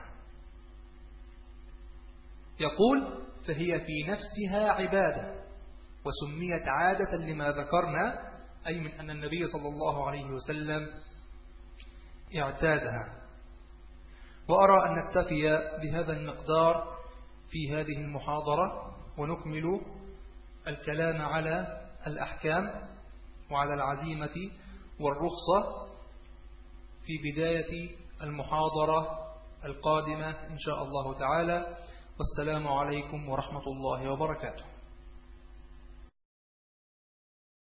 يقول: فهي في نفسها عبادة وسميت عادة لما ذكرنا، أي من أن النبي صلى الله عليه وسلم اعتادها. وأرى أن نكتفي بهذا المقدار في هذه المحاضرة، ونكمل الكلام على الأحكام وعلى العزيمة والرخصة في بداية المحاضرة القادمة إن شاء الله تعالى. والسلام عليكم ورحمة الله وبركاته.